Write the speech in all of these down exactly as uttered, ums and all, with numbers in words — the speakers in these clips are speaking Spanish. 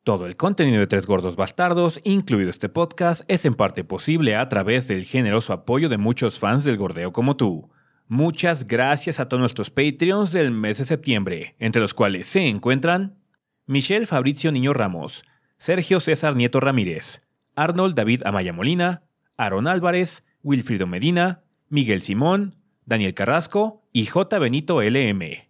Todo el contenido de Tres Gordos Bastardos, incluido este podcast, es en parte posible a través del generoso apoyo de muchos fans del gordeo como tú. Muchas gracias a todos nuestros Patreons del mes de septiembre, entre los cuales se encuentran Michelle Fabricio Niño Ramos, Sergio César Nieto Ramírez, Arnold David Amaya Molina, Aaron Álvarez, Wilfrido Medina, Miguel Simón, Daniel Carrasco y J. Benito L M.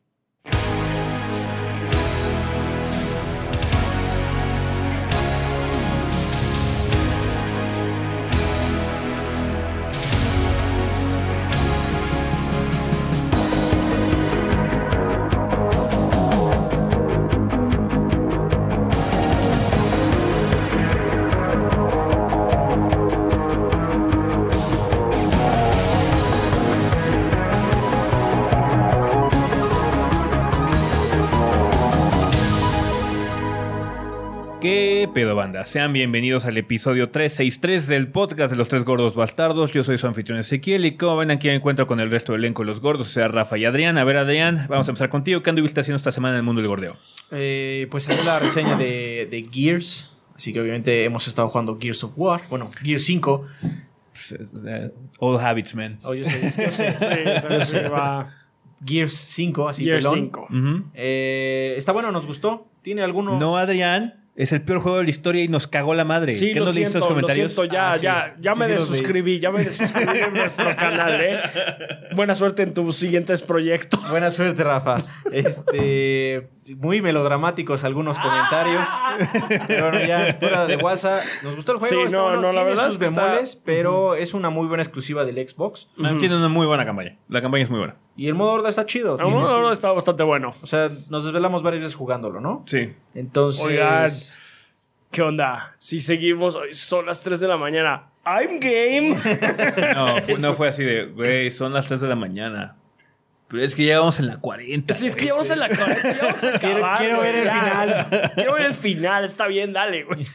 ¿Qué pedo, banda? Sean bienvenidos al episodio trescientos sesenta y tres del podcast de los Tres Gordos Bastardos. Yo soy su anfitrión Ezequiel y como ven aquí me encuentro con el resto del elenco de los gordos, o sea, Rafa y Adrián. A ver, Adrián, vamos a empezar contigo. ¿Qué anduviste haciendo esta semana en el mundo del gordeo? Eh, pues salió la reseña de, de Gears, así que obviamente hemos estado jugando Gears of War, bueno, Gears cinco. Old habits, man. Oh, yo sé, yo sé, Sí, yo sí, sé. va. Gears cinco, así Gears pelón. cinco. Uh-huh. Eh, está bueno, nos gustó. ¿Tiene algunos? No, Adrián. Es el peor juego de la historia y nos cagó la madre. Sí, ¿Qué lo no leíste siento, los lo comentarios? siento, ya, Ah, sí. ya, ya Sí, me sí, los desuscribí, ya me desuscribí en nuestro canal, ¿eh? Buena suerte en tus siguientes proyectos. Buena suerte, Rafa. Este, muy melodramáticos algunos comentarios. Pero bueno, ya fuera de WhatsApp, nos gustó el juego. Sí, está no, bueno, no, la tiene verdad sus es que está- bemoles, pero es una muy buena exclusiva del Xbox. No, tiene una muy buena campaña. La campaña es muy buena. Y el modo horda está chido. No, Tiene- no, no, está bastante bueno. O sea, nos desvelamos varias veces jugándolo, ¿no? Sí. Entonces, Oigan, ¿qué onda? Si seguimos, hoy son las tres de la mañana. I'm game. No, fue, no fue así de, güey, son las tres de la mañana. Pero es que ya vamos en la cuarenta. Sí, es que ya vamos en la cuarenta, ya vamos a Quiero- acabar, quiero güey, ver el ya. final. Quiero ver el final, está bien, dale, güey.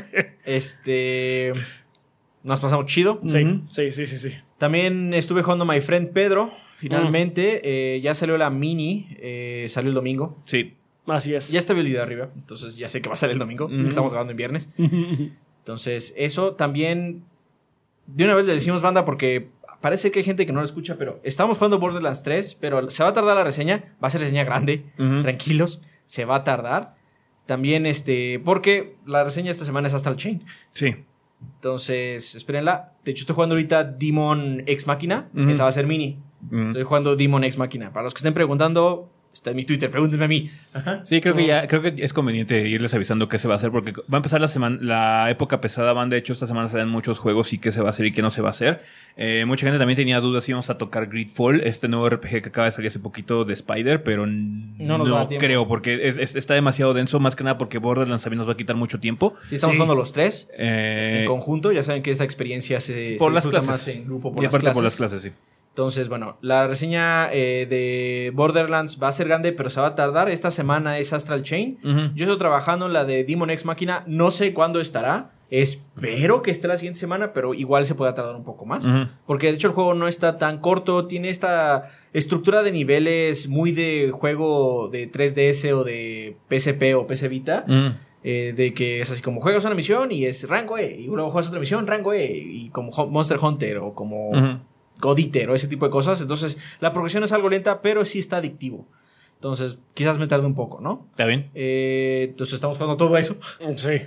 este, nos pasamos chido. Sí, Ujú. sí, sí, sí, sí. También estuve jugando My Friend Pedro. Finalmente, eh, ya salió la mini. eh, salió el domingo. Sí. Así es. Ya está habilidad arriba. Entonces ya sé que va a salir el domingo. Ujú. Estamos grabando en viernes. Entonces, eso también. De una vez le decimos, banda, porque parece que hay gente que no lo escucha, pero estamos jugando Borderlands tres, pero se va a tardar la reseña. Va a ser reseña grande. Ujú. Tranquilos. Se va a tardar. También, este. Porque la reseña esta semana es Astral Chain. Sí. Entonces, espérenla. De hecho, estoy jugando ahorita Demon Ex Machina. Ujú. Esa va a ser mini. Mm. Estoy jugando Demon Ex Machina. Para los que estén preguntando, está en mi Twitter. Pregúntenme a mí. Ajá. Sí, creo que ya, creo que es conveniente irles avisando qué se va a hacer porque va a empezar la semana, la época pesada, van. De hecho, esta semana salen muchos juegos y qué se va a hacer y qué no se va a hacer. Eh, mucha gente también tenía dudas si íbamos a tocar Gridfall, este nuevo R P G que acaba de salir hace poquito de Spider, pero n- No no, nos da tiempo. creo porque es- es- está demasiado denso, más que nada porque Borderlands también nos va a quitar mucho tiempo. Sí, estamos Sí. jugando los tres Eh, en conjunto. Ya saben que esa experiencia se, por se las disfruta clases. más en grupo por y las aparte clases. por las clases, sí. Entonces, bueno, la reseña eh, de Borderlands va a ser grande, pero se va a tardar. Esta semana es Astral Chain. Ujú. Yo estoy trabajando en la de Demon Ex Machina. No sé cuándo estará. Espero que esté la siguiente semana, pero igual se pueda tardar un poco más. Ujú. Porque de hecho el juego no está tan corto. Tiene esta estructura de niveles muy de juego de tres D S o de P S P o P S Vita. Mm. Eh, de que es así como juegas una misión y es rango E. Y luego juegas otra misión, rango E. Y como Ho- Monster Hunter o como Ujú. God Eater o ese tipo de cosas. Entonces la progresión es algo lenta, pero sí está adictivo. Entonces quizás me tarde un poco, ¿no? ¿Está bien? Eh, entonces estamos jugando todo eso. Sí.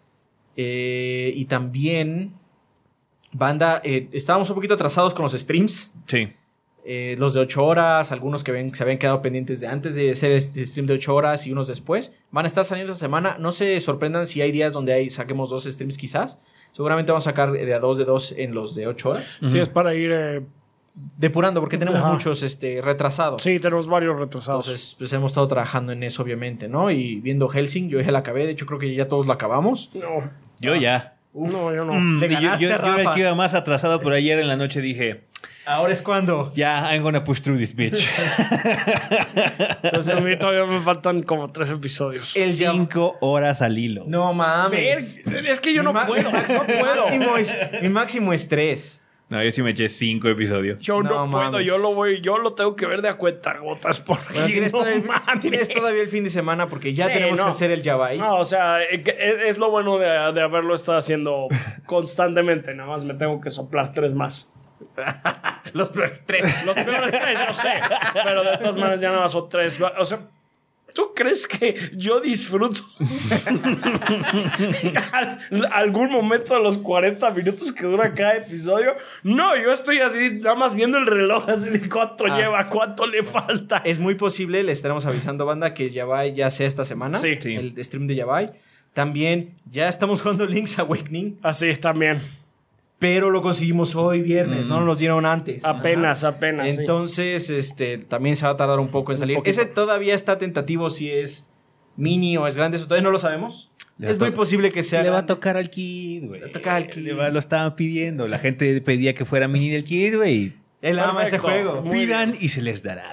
Eh, y también, banda, eh, estábamos un poquito atrasados con los streams. Sí. Eh, los de ocho horas, algunos que ven, se habían quedado pendientes de antes de hacer este stream de ocho horas y unos después. Van a estar saliendo esta semana. No se sorprendan si hay días donde hay, saquemos dos streams quizás. Seguramente vamos a sacar de a dos de dos en los de ocho horas. Sí, es para ir... eh, Depurando, porque tenemos Ajá. muchos este, retrasados. sí, tenemos varios retrasados. Entonces, pues hemos estado trabajando en eso, obviamente, ¿no? Y viendo Helsing, yo ya la acabé. De hecho, creo que ya todos la acabamos. No, Yo ya. no, yo no. Mm, Le yo, ganaste, yo- yo era el Rafa. que iba más atrasado, pero ayer en la noche dije, Ahora es cuando. ya, I'm gonna push through this bitch. Entonces, a mí todavía me faltan como tres episodios. El llam- Cinco horas al hilo. No mames. Ver, es que yo Mi no ma- puedo, mi no máximo- mi puedo. máximo es, mi máximo es tres. No, yo sí me eché cinco episodios. Yo no, No puedo, mames. yo lo voy, yo lo tengo que ver de a cuentagotas porque Bueno, tienes, no todavía, mames. tienes todavía el fin de semana porque ya Sí, tenemos no. que hacer el Yabai. No, o sea, eh, que- es, es lo bueno de, de haberlo estado haciendo constantemente. Nada más me tengo que soplar tres más. Los peores tres. Los peores tres, yo sé. Pero de todas maneras ya nada más son tres. O sea, ¿tú crees que yo disfruto Al- algún momento de los cuarenta minutos que dura cada episodio? No, yo estoy así, nada más viendo el reloj, así de cuánto Ah. lleva, cuánto le falta. Es muy posible, le estaremos avisando, banda, que Yabai ya sea esta semana. Sí. Sí. El stream de Yabai. También ya estamos jugando Link's Awakening, Así también. pero lo conseguimos hoy viernes, no nos lo dieron antes. Apenas, Ajá. apenas. sí. Entonces, este, también se va a tardar un poco en Un salir. poquito. Ese todavía está tentativo si es mini o es grande, eso todavía no lo sabemos. Le va Es a muy to- posible que sea Le va a grande. tocar al Kid, güey. Le va a tocar al Kid. Le va- Lo estaban pidiendo. La gente pedía que fuera mini del Kid, güey. Él ama ese Perfecto. juego. Muy Pidan bien. y se les dará.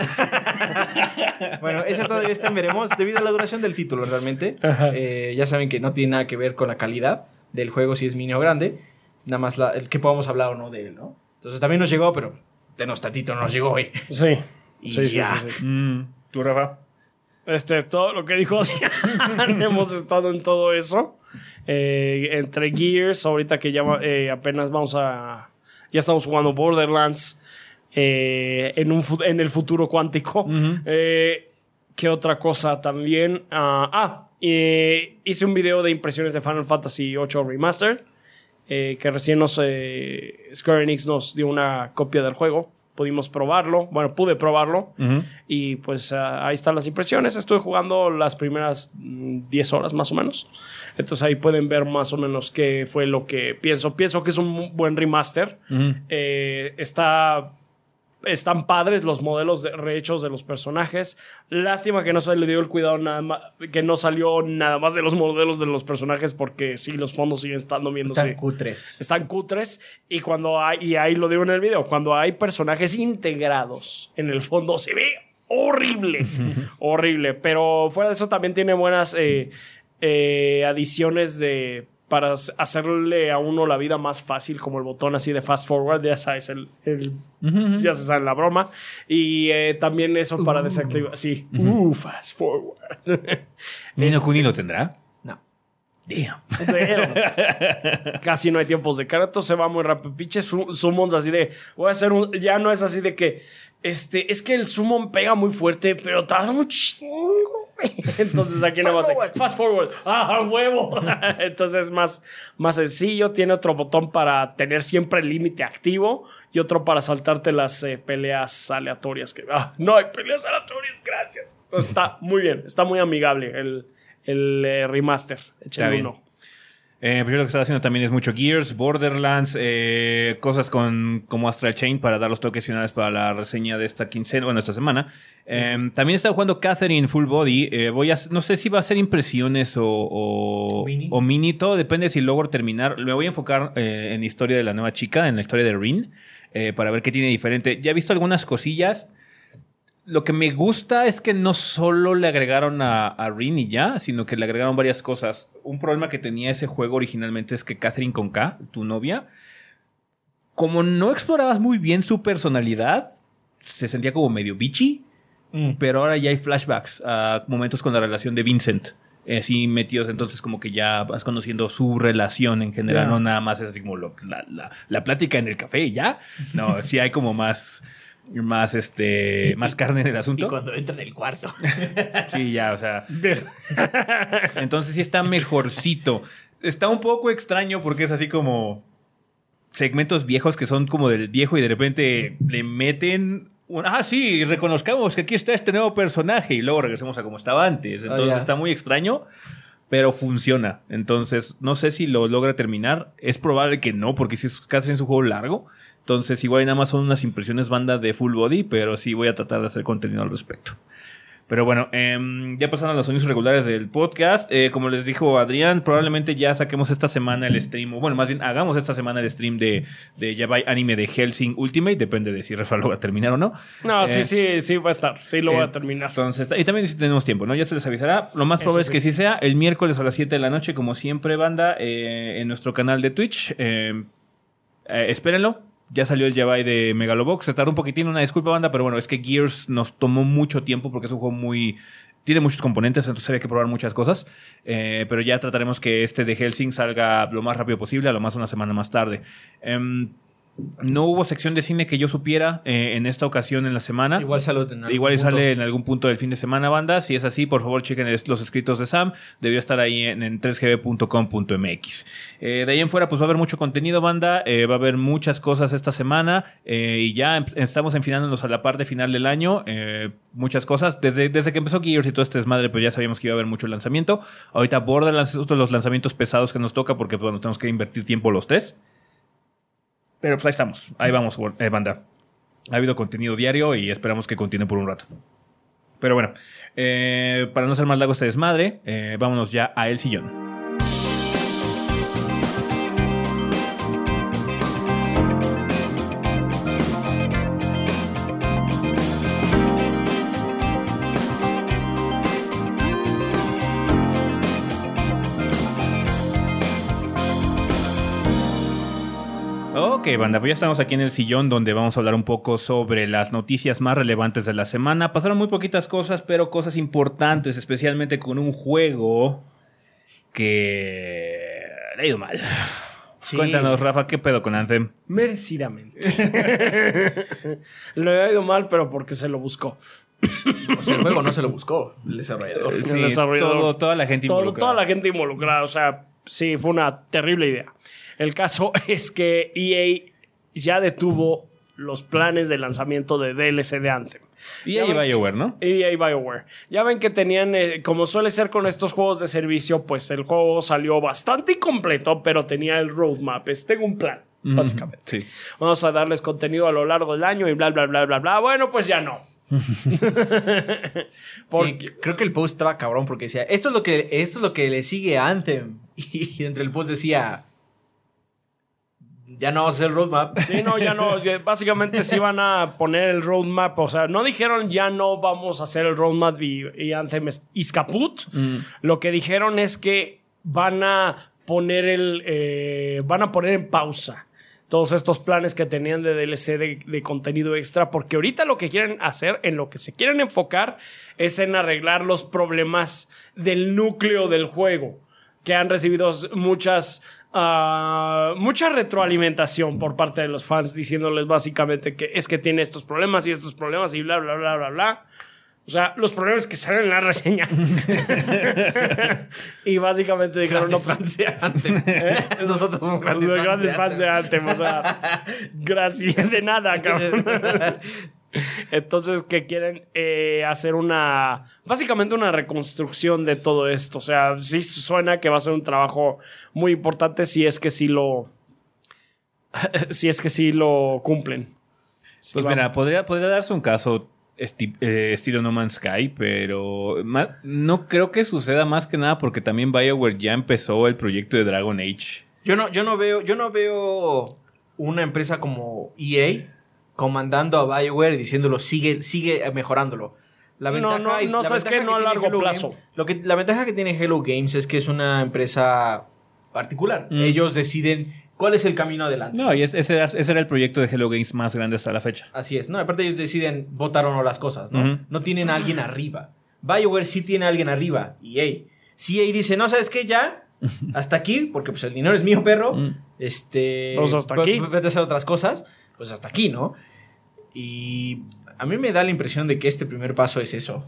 Bueno, ese todavía está en veremos debido a la duración del título realmente. Eh, ya saben que no tiene nada que ver con la calidad del juego si es mini o grande. Nada más la- el que podamos hablar o no de él, ¿no? Entonces también nos llegó, pero denos tantito, nos llegó hoy. Sí. Y Sí, sí, ya. sí, sí. Mm, ¿Tú, Rafa? Este, todo lo que dijo Adrián, hemos estado en todo eso. Eh, entre Gears, ahorita que ya eh, apenas vamos a. Ya estamos jugando Borderlands eh, en, un, fu- en el futuro cuántico. Eh, ¿Qué otra cosa también? Ah, ah, eh, hice un video de impresiones de Final Fantasy ocho Remastered. Eh, que recién nos, eh, Square Enix nos dio una copia del juego. Pudimos probarlo. Bueno, pude probarlo. Y pues ah, ahí están las impresiones. Estuve jugando las primeras mm, diez horas más o menos. Entonces ahí pueden ver más o menos qué fue lo que pienso. Pienso que es un mu- buen remaster. Eh, está... Están padres los modelos de, rehechos de los personajes. Lástima que no se le dio el cuidado nada más, que no salió nada más de los modelos de los personajes, porque sí, los fondos siguen estando viéndose. Están cutres. Están cutres. Y cuando hay, y ahí lo digo en el video, cuando hay personajes integrados en el fondo, se ve horrible. Horrible. Pero fuera de eso también tiene buenas eh, eh, adiciones de. Para hacerle a uno la vida más fácil, como el botón así de fast forward, ya sabes, el, el- ya se sabe la broma. Y eh, también eso para desactivar. Sí, uh, fast forward. ¿Nino Este- Kuni lo tendrá? No. Damn. Damn. Casi no hay tiempos de carga, todo se va muy rápido. Pinches su- summons así de. Voy a hacer un. Ya no es así de que. Este, es que el summon pega muy fuerte, pero tarda un chingo, güey. Entonces aquí no va a ser. Fast forward. ¡Ah, huevo! Entonces es más, más sencillo. Tiene otro botón para tener siempre el límite activo y otro para saltarte las eh, peleas aleatorias. Que, ah, no hay peleas aleatorias, gracias. Entonces está muy bien, está muy amigable el, el eh, remaster. Échenle bien. uno. Eh, pues yo lo que estaba haciendo también es mucho Gears, Borderlands, eh, cosas con, como Astral Chain para dar los toques finales para la reseña de esta quincena, bueno, esta semana. Eh, también he estado jugando Catherine Full Body. Eh, voy a, no sé si va a ser impresiones o, o, Mini. o mini, todo depende si logro terminar. Me voy a enfocar eh, en la historia de la nueva chica, en la historia de Rin, eh, para ver qué tiene diferente. Ya he visto algunas cosillas. Lo que me gusta es que no solo le agregaron a, a Rin y ya, sino que le agregaron varias cosas. Un problema que tenía ese juego originalmente es que Catherine con K, tu novia, como no explorabas muy bien su personalidad, se sentía como medio bitchy, Mm. pero ahora ya hay flashbacks a momentos con la relación de Vincent. eh, Así metidos, entonces como que ya vas conociendo su relación en general, Ya. no nada más es así como lo- la, la, la plática en el café y ya. No, sí hay como más... Más este más carne en el Y asunto. cuando entra en el cuarto. Sí, ya, o sea. Entonces sí está mejorcito. Está un poco extraño porque es así como segmentos viejos que son como del viejo y de repente le meten un, ah, sí, reconozcamos que aquí está este nuevo personaje y luego regresemos a como estaba antes. Entonces Oh, ya. está muy extraño, pero funciona. Entonces no sé si lo logra terminar. Es probable que no, porque si es casi en su juego largo. Entonces igual y nada más son unas impresiones banda de Full Body, pero sí voy a tratar de hacer contenido al respecto. Pero bueno, eh, ya pasaron los anuncios regulares del podcast. Eh, como les dijo Adrián, probablemente ya saquemos esta semana el stream, o bueno, más bien hagamos esta semana el stream de, de Yabai Anime de Hellsing Ultimate. Depende de si Rafa lo va a terminar o no. No, Eh, sí, sí, sí va a estar. Sí lo voy eh, a terminar. Entonces, y también si tenemos tiempo, ¿no? Ya se les avisará. Lo más Eso probable es sí. que sí sea el miércoles a las siete de la noche, como siempre, banda, eh, en nuestro canal de Twitch. Eh, eh, espérenlo. ya salió el Jedi de Megalobox. Se tardó un poquitín, una disculpa, banda, pero bueno, es que Gears nos tomó mucho tiempo porque es un juego muy... Tiene muchos componentes, entonces había que probar muchas cosas. Eh, pero ya trataremos que este de Hellsing salga lo más rápido posible, a lo más una semana más tarde. Eh, No hubo sección de cine que yo supiera eh, en esta ocasión en la semana. Igual sale en algún Igual punto. sale en algún punto del fin de semana, banda. Si es así, por favor, chequen el- los escritos de Sam. Debería estar ahí en, en tres g b punto com punto m x. Eh, de ahí en fuera, pues va a haber mucho contenido, banda. Eh, va a haber muchas cosas esta semana. Eh, y ya em- estamos enfilándonos a la parte final del año. Eh, muchas cosas. Desde, desde que empezó Gears y todo este desmadre, pues ya sabíamos que iba a haber mucho lanzamiento. Ahorita Borderlands es uno de los lanzamientos pesados que nos toca porque, pues, bueno, tenemos que invertir tiempo los tres. Pero pues ahí estamos. Ahí vamos, eh, banda. Ha habido contenido diario y esperamos que continúe por un rato. Pero bueno, eh, para no ser más largo este desmadre, eh, vámonos ya a El Sillón. Ok, banda, pues ya estamos aquí en el sillón donde vamos a hablar un poco sobre las noticias más relevantes de la semana. Pasaron muy poquitas cosas, pero cosas importantes, especialmente con un juego que le ha ido mal. Sí. Cuéntanos, Rafa, ¿qué pedo con Anthem? Merecidamente. Le ha ido mal, pero porque se lo buscó. O sea, el juego no se lo buscó el desarrollador. El Sí, desarrollador. todo- toda la gente Todo- involucrada. Toda la gente involucrada. O sea, sí, fue una terrible idea. El caso es que E A ya detuvo los planes de lanzamiento de D L C de Anthem. Y Ya ahí ven- BioWare, ¿no? E A y BioWare. Ya ven que tenían, eh, como suele ser con estos juegos de servicio, pues el juego salió bastante incompleto, pero tenía el roadmap. Es, tengo un plan, básicamente. Sí. Vamos a darles contenido a lo largo del año y bla, bla, bla, bla, bla. Bueno, pues ya no. Porque- Sí, creo que el post estaba cabrón porque decía, esto es lo que, esto es lo que le sigue a Anthem. Y dentro del post decía, ya no vamos a hacer el roadmap. Sí, no, ya no. ya- Básicamente sí van a poner el roadmap. O sea, no dijeron ya no vamos a hacer el roadmap y, y Anthem es is caput. Lo que dijeron es que van a poner el eh, van a poner en pausa todos estos planes que tenían de D L C de, de contenido extra, porque ahorita lo que quieren hacer, en lo que se quieren enfocar, es en arreglar los problemas del núcleo del juego, que han recibido muchas ah, mucha retroalimentación por parte de los fans, diciéndoles básicamente que es que tiene estos problemas y estos problemas y bla, bla, bla, bla, bla. O sea, los problemas que salen en la reseña. Y básicamente dijeron, no, pues, Fans de Anthem. Nosotros somos grandes, los fans, grandes de fans de Anthem. Anthem, o sea, gracias de nada, cabrón. Entonces, que quieren eh, hacer una, básicamente una reconstrucción de todo esto. O sea, sí suena que va a ser un trabajo muy importante si es que sí lo, si es que sí lo cumplen. Sí, Pues va- mira, podría, podría darse un caso esti- eh, estilo No Man's Sky, pero ma- no creo que suceda más que nada porque también BioWare ya empezó el proyecto de Dragon Age. Yo no, yo no veo, yo no veo una empresa como E A comandando a BioWare y diciéndolo sigue, sigue mejorándolo. La No, ventaja, no, no, la ¿sabes ventaja qué? No a tiene largo Hello plazo. Games- lo que, la ventaja que tiene Hello Games es que es una empresa particular. Mm. Ellos deciden cuál es el camino adelante. No, y es- ese, era, ese era el proyecto de Hello Games más grande hasta la fecha. Así es, ¿no? Aparte ellos deciden votar o no las cosas, ¿no? Ujú. No tienen a alguien arriba. BioWare sí tiene a alguien arriba, E A. Si E A dice, no, ¿sabes qué? Ya, hasta aquí, porque pues el dinero es mío, perro. Mm. Este... Pues hasta v- aquí. v- Vete a hacer otras cosas. Pues hasta aquí, ¿no? Y a mí me da la impresión de que este primer paso es eso.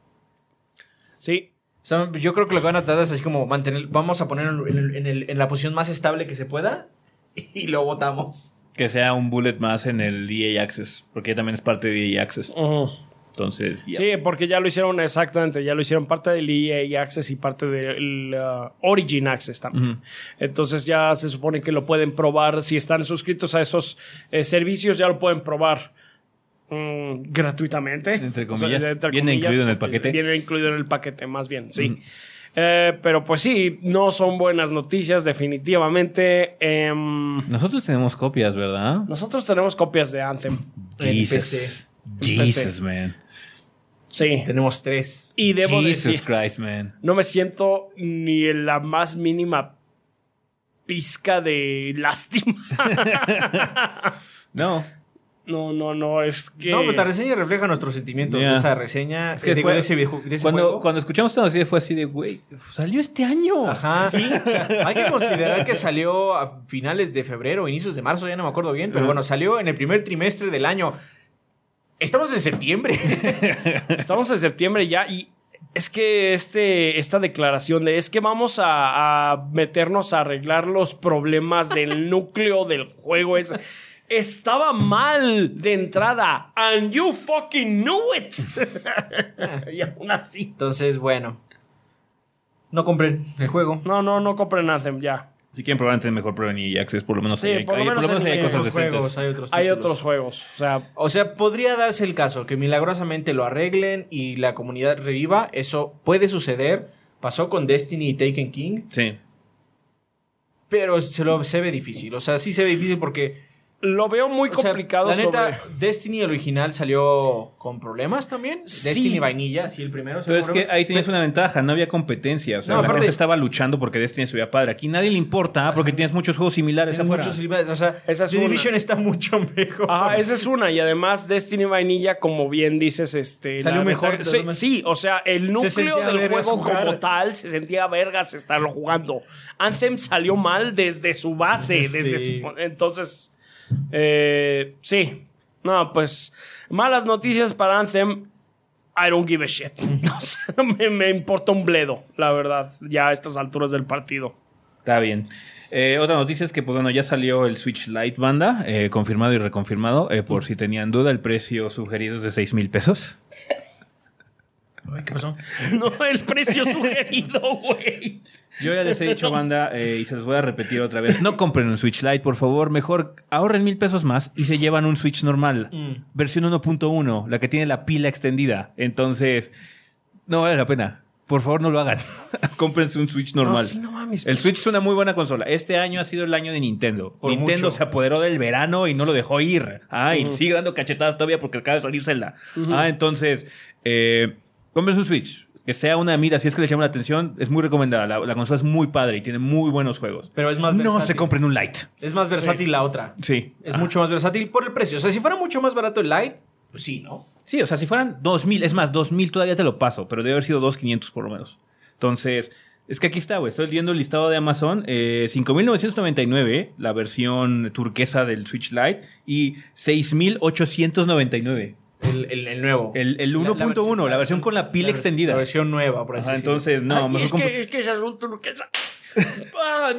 Sí. O sea, yo creo que lo que van a tratar es así como mantener... Vamos a poner en, el- en el- en la posición más estable que se pueda y lo votamos. Que sea un bullet más en el E A Access, porque también es parte de E A Access. Ujú. Entonces, ya. Sí, porque ya lo hicieron exactamente, ya lo hicieron parte del E A Access y parte del uh, Origin Access también. Ujú. Entonces ya se supone que lo pueden probar, si están suscritos a esos eh, servicios ya lo pueden probar mm, gratuitamente. Entre comillas. Viene comillas, incluido en el porque paquete. Viene incluido en el paquete, más bien, sí. Ujú. Eh, pero pues sí, no son buenas noticias definitivamente. Em, Nosotros tenemos copias, ¿verdad? nosotros tenemos copias de Anthem. En Jesus. P C. Jesus, P C. man. Sí. Tenemos tres. Y debo Jesus decir... Christ, man. No me siento ni en la más mínima pizca de lástima. No. No, no, no, es que... No, pues la reseña refleja nuestros sentimientos Yeah. de esa reseña. Es que de, fue- de ese, viejo- de ese Cuando, juego. cuando escuchamos esta noticia fue así de, güey, salió este año. Ajá. Sí. O sea, hay que considerar que salió a finales de febrero, inicios de marzo, ya no me acuerdo bien, pero Ajá. bueno, salió en el primer trimestre del año. Estamos en septiembre. Estamos en septiembre ya y es que este, esta declaración de es que vamos a, a meternos a arreglar los problemas del núcleo del juego es... Estaba mal de entrada. And you fucking knew it. Y aún así. Entonces, bueno. No compren el juego. No, no, no compren Anthem ya. Si quieren probar antes, mejor prueben E A Access. Por lo menos Sí, ahí hay, por lo hay- por lo menos menos ahí hay en- cosas en decentes. Juegos, hay otros Hay títulos. otros juegos. O sea, O sea, podría darse el caso que milagrosamente lo arreglen y la comunidad reviva. Eso puede suceder. Pasó con Destiny y Taken King. Sí. Pero se lo se ve difícil. O sea, sí se ve difícil porque... lo veo muy o sea, complicado la neta, sobre... Destiny el original salió con problemas también. Sí. Destiny vainilla, sí, el primero. Pero es seguro. que ahí tenías una ventaja, no había competencia. O sea, No, la aparte- gente estaba luchando porque Destiny estuviera padre. Aquí nadie le importa porque tienes muchos juegos similares Tiene afuera. muchos niveles, o sea, Esa es The una. Division está mucho mejor. Ajá, esa es una. Y además, Destiny Vainilla, como bien dices, este. Salió la mejor ventaja- de sí, los demás. sí, o sea, el núcleo sentía del vergas juego jugar. como tal se sentía vergas estarlo jugando. Anthem salió mal desde su base, desde Sí. su. Entonces, eh, sí. No, pues, malas noticias para Anthem. I don't give a shit. O sea, no me, me importa un bledo, la verdad, ya a estas alturas del partido. Está bien. Eh, otra noticia es que, pues bueno, ya salió el Switch Lite, banda, eh, confirmado y reconfirmado. Eh, por si tenían duda, el precio sugerido es de seis mil pesos. Ay, ¿qué pasó? No, el precio sugerido, güey. Yo ya les he dicho, banda, eh, y se los voy a repetir otra vez. No compren un Switch Lite, por favor. Mejor ahorren mil pesos más y se llevan un Switch normal. Mm. Versión uno punto uno, la que tiene la pila extendida. Entonces, no vale la pena. Por favor, no lo hagan. Cómprense un Switch normal. No, sí, no mames, el pues, Switch es una muy buena consola. Este año ha sido el año de Nintendo. Por Nintendo mucho. se apoderó del verano y no lo dejó ir. Ah, y Ujú. sigue dando cachetadas todavía porque acaba de salir Zelda. Ujú. Ah, entonces, eh, cómprense un Switch. Que sea una mira, si es que les llama la atención, es muy recomendada. La, la consola es muy padre y tiene muy buenos juegos. Pero es más No versátil. se compren un Lite. Es más versátil la otra. Sí. Es mucho más versátil por el precio. O sea, si fuera mucho más barato el Lite, pues sí, ¿no? Sí, o sea, si fueran dos mil, es más, dos mil todavía te lo paso, pero debe haber sido dos mil quinientos por lo menos. Entonces, es que aquí está, güey. Estoy viendo el listado de Amazon. Eh, cinco mil novecientos noventa y nueve, la versión turquesa del Switch Lite, y seis mil ochocientos noventa y nueve. El, el, el nuevo. El, el La- la uno punto uno, versión- la versión con la pila la vers- extendida. La versión nueva, por así Ajá, decirlo. entonces, no, Ay, mejor es, compra- que, es que es azul turquesa. Ah,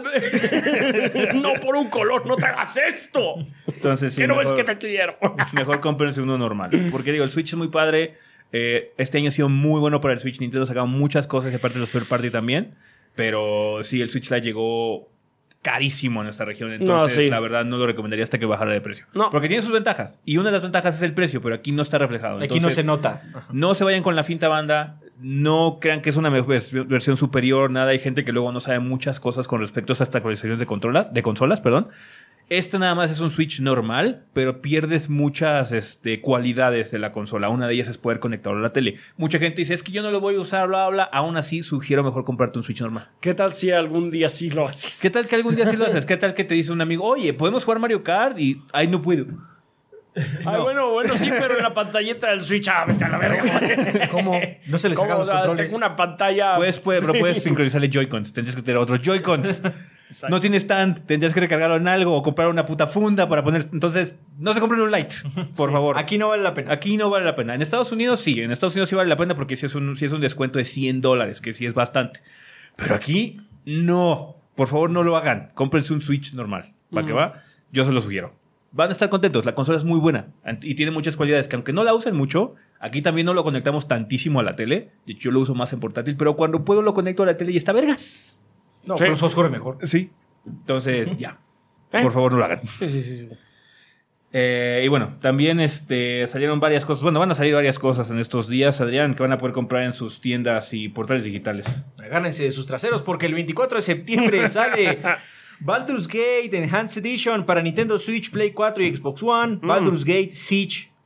no por un color, no te hagas esto. Entonces, sí, que no ves mejor- que te quiero. Mejor cómprense uno normal. Porque digo, el Switch es muy padre. Eh, este año ha sido muy bueno para el Switch. Nintendo ha sacado muchas cosas, y aparte de los third party también. Pero sí, el Switch Lite llegó carísimo en nuestra región. Entonces, No, sí. la verdad, no lo recomendaría hasta que bajara de precio. No. Porque tiene sus ventajas. Y una de las ventajas es el precio, pero aquí no está reflejado. Aquí Entonces, no se nota. no se vayan con la finta, banda. No crean que es una mejor vers- versión superior. Nada, hay gente que luego no sabe muchas cosas con respecto a estas actualizaciones de, controla, de consolas. Perdón. Este nada más es un Switch normal, pero pierdes muchas este, cualidades de la consola. Una de ellas es poder conectarlo a la tele. Mucha gente dice, es que yo no lo voy a usar, bla, bla. Aún así, sugiero mejor comprarte un Switch normal. ¿Qué tal si algún día sí lo haces? ¿Qué tal que algún día sí lo haces? ¿Qué tal que te dice un amigo, oye, podemos jugar Mario Kart? Y, ay, no puedo. Ay, bueno, bueno, sí, pero en la pantallita del Switch, ah, vete a la verga. ¿Cómo? No se le ¿Cómo? sacan O los sea, controles. tengo una pantalla. Puedes, puedes, pero puedes sincronizarle Joy-Cons. Tendrías que tener otros Joy-Cons. No tienes stand, tendrías que recargarlo en algo o comprar una puta funda para poner. Entonces, no se compren un Lite, por favor. Aquí no vale la pena. Aquí no vale la pena. En Estados Unidos sí, en Estados Unidos sí vale la pena porque sí es un, sí es un descuento de cien dólares, que sí es bastante. Pero aquí, no. Por favor, no lo hagan. Cómprense un Switch normal. ¿Para qué va? Yo se lo sugiero. Van a estar contentos. La consola es muy buena y tiene muchas cualidades que aunque no la usen mucho, aquí también no lo conectamos tantísimo a la tele. De hecho, yo lo uso más en portátil, pero cuando puedo lo conecto a la tele y está vergas. No, Sí. pero los ojos corre mejor. Sí. Entonces, ya. ¿Eh? Por favor, no lo hagan. Sí, sí, sí, sí. Eh, y bueno, también este, salieron varias cosas. Bueno, van a salir varias cosas en estos días, Adrián, que van a poder comprar en sus tiendas y portales digitales. Agárrense de sus traseros porque el veinticuatro de septiembre sale Baldur's Gate Enhanced Edition para Nintendo Switch, Play cuatro y Xbox One. Mm. Baldur's Gate Siege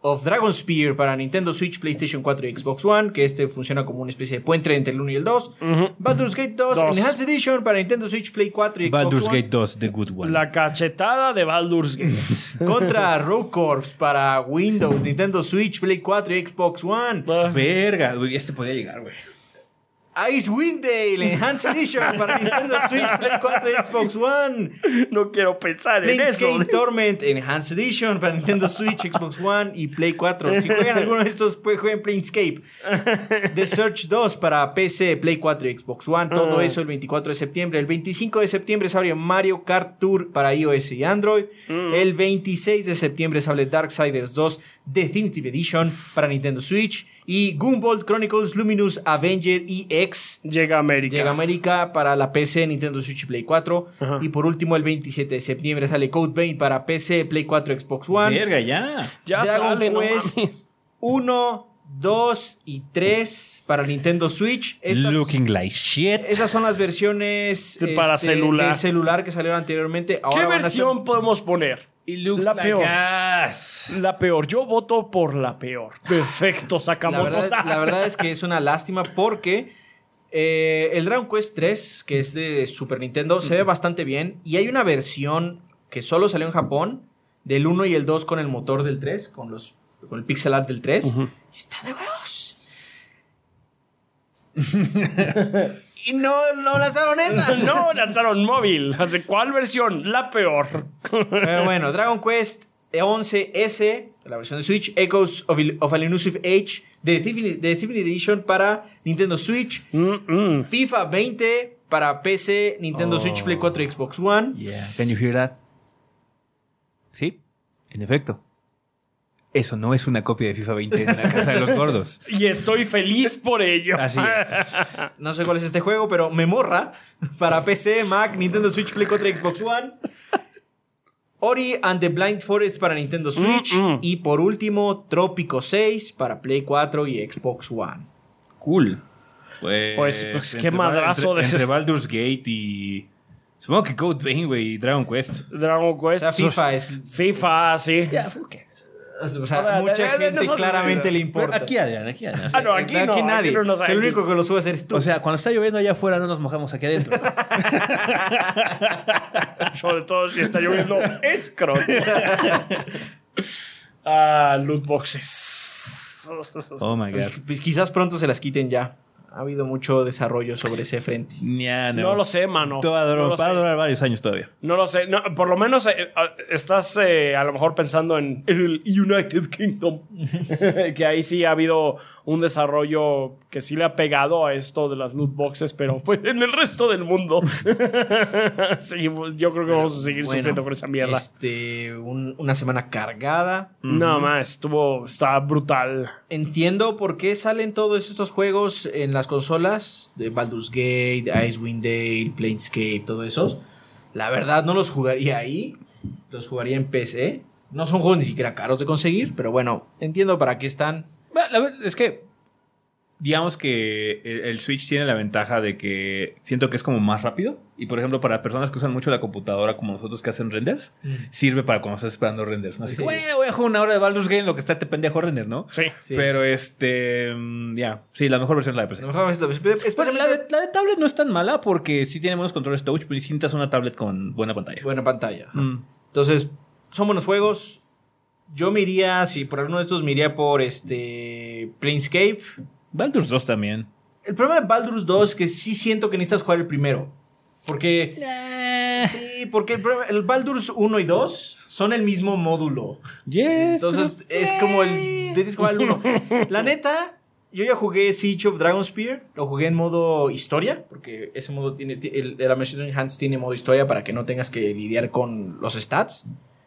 of Dragon Spear para Nintendo Switch, PlayStation cuatro y Xbox One, que este funciona como una especie de puente entre el uno y el dos. Uh-huh. Baldur's Gate dos, dos Enhanced Edition para Nintendo Switch, Play cuatro y Xbox Baldur's One. Gate dos, The Good One. La cachetada de Baldur's Gate. Contra Rogue Corps para Windows, Nintendo Switch, Play cuatro y Xbox One. Uh. Verga, güey, este podía llegar, güey. Icewind Dale, Enhanced Edition para Nintendo Switch, Play cuatro y Xbox One. No quiero pensar en eso. Planescape Torment, Enhanced Edition para Nintendo Switch, Xbox One y Play cuatro. Si juegan alguno de estos, pues jueguen Planescape. The Search dos para P C, Play cuatro y Xbox One. Todo uh. eso el veinticuatro de septiembre. El veinticinco de septiembre sale Mario Kart Tour para iOS y Android. Uh. El veintiséis de septiembre sale Darksiders dos Definitive Edition para Nintendo Switch. Y Gumball Chronicles Luminous Avenger E X llega a América. Llega a América para la P C, Nintendo Switch y Play cuatro. Uh-huh. Y por último, el veintisiete de septiembre sale Code Vein para P C, Play cuatro, Xbox One. Verga, ya. Ya Dragon sale, Quest no uno, dos y tres para Nintendo Switch. Estas, Looking like shit. Esas son las versiones para este, celular. de celular que salieron anteriormente. Ahora ¿Qué van versión a ser... podemos poner? It looks la like peor. ass. La peor. Yo voto por la peor. Perfecto, Sakamoto. La verdad, la verdad es que es una lástima porque eh, el Dragon Quest tres, que es de Super Nintendo, se ve bastante bien. Y hay una versión que solo salió en Japón del uno y el dos con el motor del tres, con, los, con el pixel art del tres. Uh-huh. Y está de huevos. Y no, no lanzaron esas. No lanzaron móvil. ¿Hace cuál versión? La peor. Pero bueno, Dragon Quest once ese, la versión de Switch, Echoes of, of an Elusive Age, de Definitive Edition para Nintendo Switch, Mm-mm. FIFA veinte para P C, Nintendo oh. Switch, Play cuatro y Xbox One. Yeah. Can you hear that? Sí, en efecto. Eso no es una copia de FIFA veinte en la casa de los gordos. Y estoy feliz por ello. Así es. No sé cuál es este juego, pero me morra. Para P C, Mac, Nintendo Switch, Play cuatro y Xbox One. Ori and the Blind Forest para Nintendo Switch. Mm-mm. Y por último, Trópico seis para Play cuatro y Xbox One. Cool. Pues, pues, pues qué madrazo entre, de entre Baldur's Gate y... Supongo que Code Vein, güey, y Dragon Quest. Dragon Quest. O sea, FIFA es... FIFA, sí. Yeah, okay. O sea, o sea, mucha gente nosotros, claramente sí, le importa. Aquí, Adrián, aquí, Adrián. Ah, no, aquí, aquí no, nadie. Aquí no nos el único que lo sube a hacer es tú. O sea, cuando está lloviendo allá afuera no nos mojamos aquí adentro. Sobre todo si está lloviendo escroto. Ah, loot boxes. Oh my god. Pues, quizás pronto se las quiten ya. Ha habido mucho desarrollo sobre ese frente. Yeah, no. no lo sé, mano. Todo va a durar, no va a durar varios años todavía. No lo sé. No, por lo menos eh, estás eh, a lo mejor pensando en, en el United Kingdom. Que ahí sí ha habido un desarrollo que sí le ha pegado a esto de las loot boxes, pero pues en el resto del mundo sí, yo creo que vamos a seguir bueno, sufriendo con esa mierda. Este, un, una semana cargada. Nada más, estuvo, está brutal. Entiendo por qué salen todos estos juegos en las consolas de Baldur's Gate, Icewind Dale, Planescape, todo eso. La verdad no los jugaría ahí, los jugaría en P C. No son juegos ni siquiera caros de conseguir, pero bueno, entiendo para qué están. La verdad es que digamos que el Switch tiene la ventaja de que siento que es como más rápido. Y por ejemplo, para personas que usan mucho la computadora como nosotros que hacen renders, mm. sirve para cuando estás esperando renders, ¿no? Así sí. que, güey, voy a jugar una hora de Baldur's Gate en lo que está este pendejo render, ¿no? Sí. sí. Pero este, ya, yeah, sí, la mejor versión es la de P C. La mejor versión es la de P C. Pues la, de, la de tablet no es tan mala porque sí tiene buenos controles touch, pero necesitas una tablet con buena pantalla. Buena pantalla. Mm. Entonces, son buenos juegos. Yo me iría, si por alguno de estos me iría por este Planescape. Baldur's dos también. El problema de Baldur's dos es que sí siento que necesitas jugar el primero. Porque... Eh. Sí, porque el, problema, el Baldur's uno y dos son el mismo módulo. Yes, Entonces es eh. como el... Tienes que jugar el uno. La neta, yo ya jugué Siege of Dragonspear. Lo jugué en modo historia. Porque ese modo tiene... El, la versión de Enhanced tiene modo historia para que no tengas que lidiar con los stats.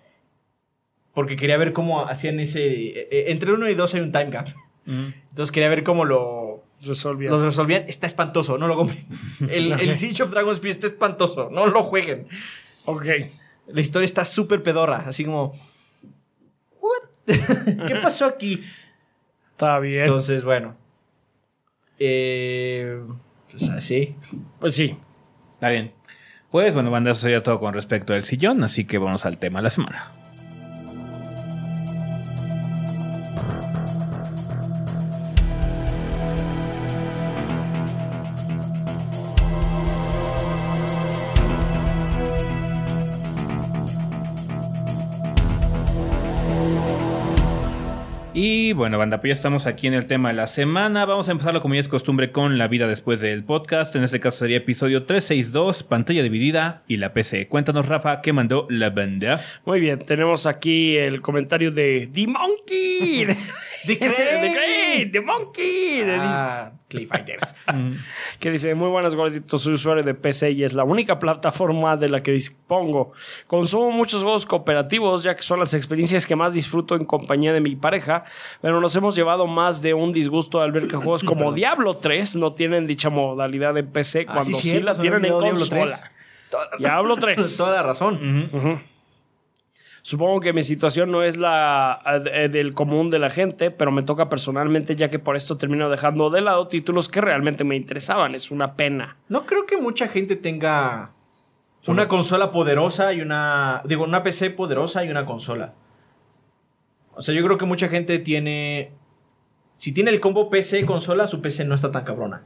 Porque quería ver cómo hacían ese... Entre uno y dos hay un time gap. Mm. Entonces quería ver cómo lo resolvían. Lo resolvían. Está espantoso, no lo compren. El, okay. el Siege of Dragonspear está espantoso, no lo jueguen. Ok. La historia está súper pedorra, así como... ¿What? ¿Qué pasó aquí? Está bien. Entonces, bueno. Eh, pues así. Pues sí. Está bien. Pues bueno, banda, eso sería todo con respecto al sillón, así que vamos al tema de la semana. Y bueno, banda, pues ya estamos aquí en el tema de la semana. Vamos a empezarlo como ya es costumbre con la vida después del podcast. En este caso sería episodio trescientos sesenta y dos, pantalla dividida y la P C. Cuéntanos, Rafa, ¿qué mandó la banda? Muy bien, tenemos aquí el comentario de The Monkey. The Great, The Great, The Monkey. Ah, Clay Fighters. Que dice, muy buenas gorditos, soy usuario de P C y es la única plataforma de la que dispongo. Consumo muchos juegos cooperativos ya que son las experiencias que más disfruto en compañía de mi pareja, pero nos hemos llevado más de un disgusto al ver que juegos como Diablo tres no tienen dicha modalidad en P C cuando Ah, sí, sí, cierto, la se me tienen en olvidó Diablo consola. tres. Diablo tres. Toda la razón. Uh-huh. Uh-huh. Supongo que mi situación no es la eh, del común de la gente, pero me toca personalmente ya que por esto termino dejando de lado títulos que realmente me interesaban. Es una pena. No creo que mucha gente tenga una consola poderosa y una... Digo, una P C poderosa y una consola. O sea, yo creo que mucha gente tiene... Si tiene el combo P C-consola, su P C no está tan cabrona.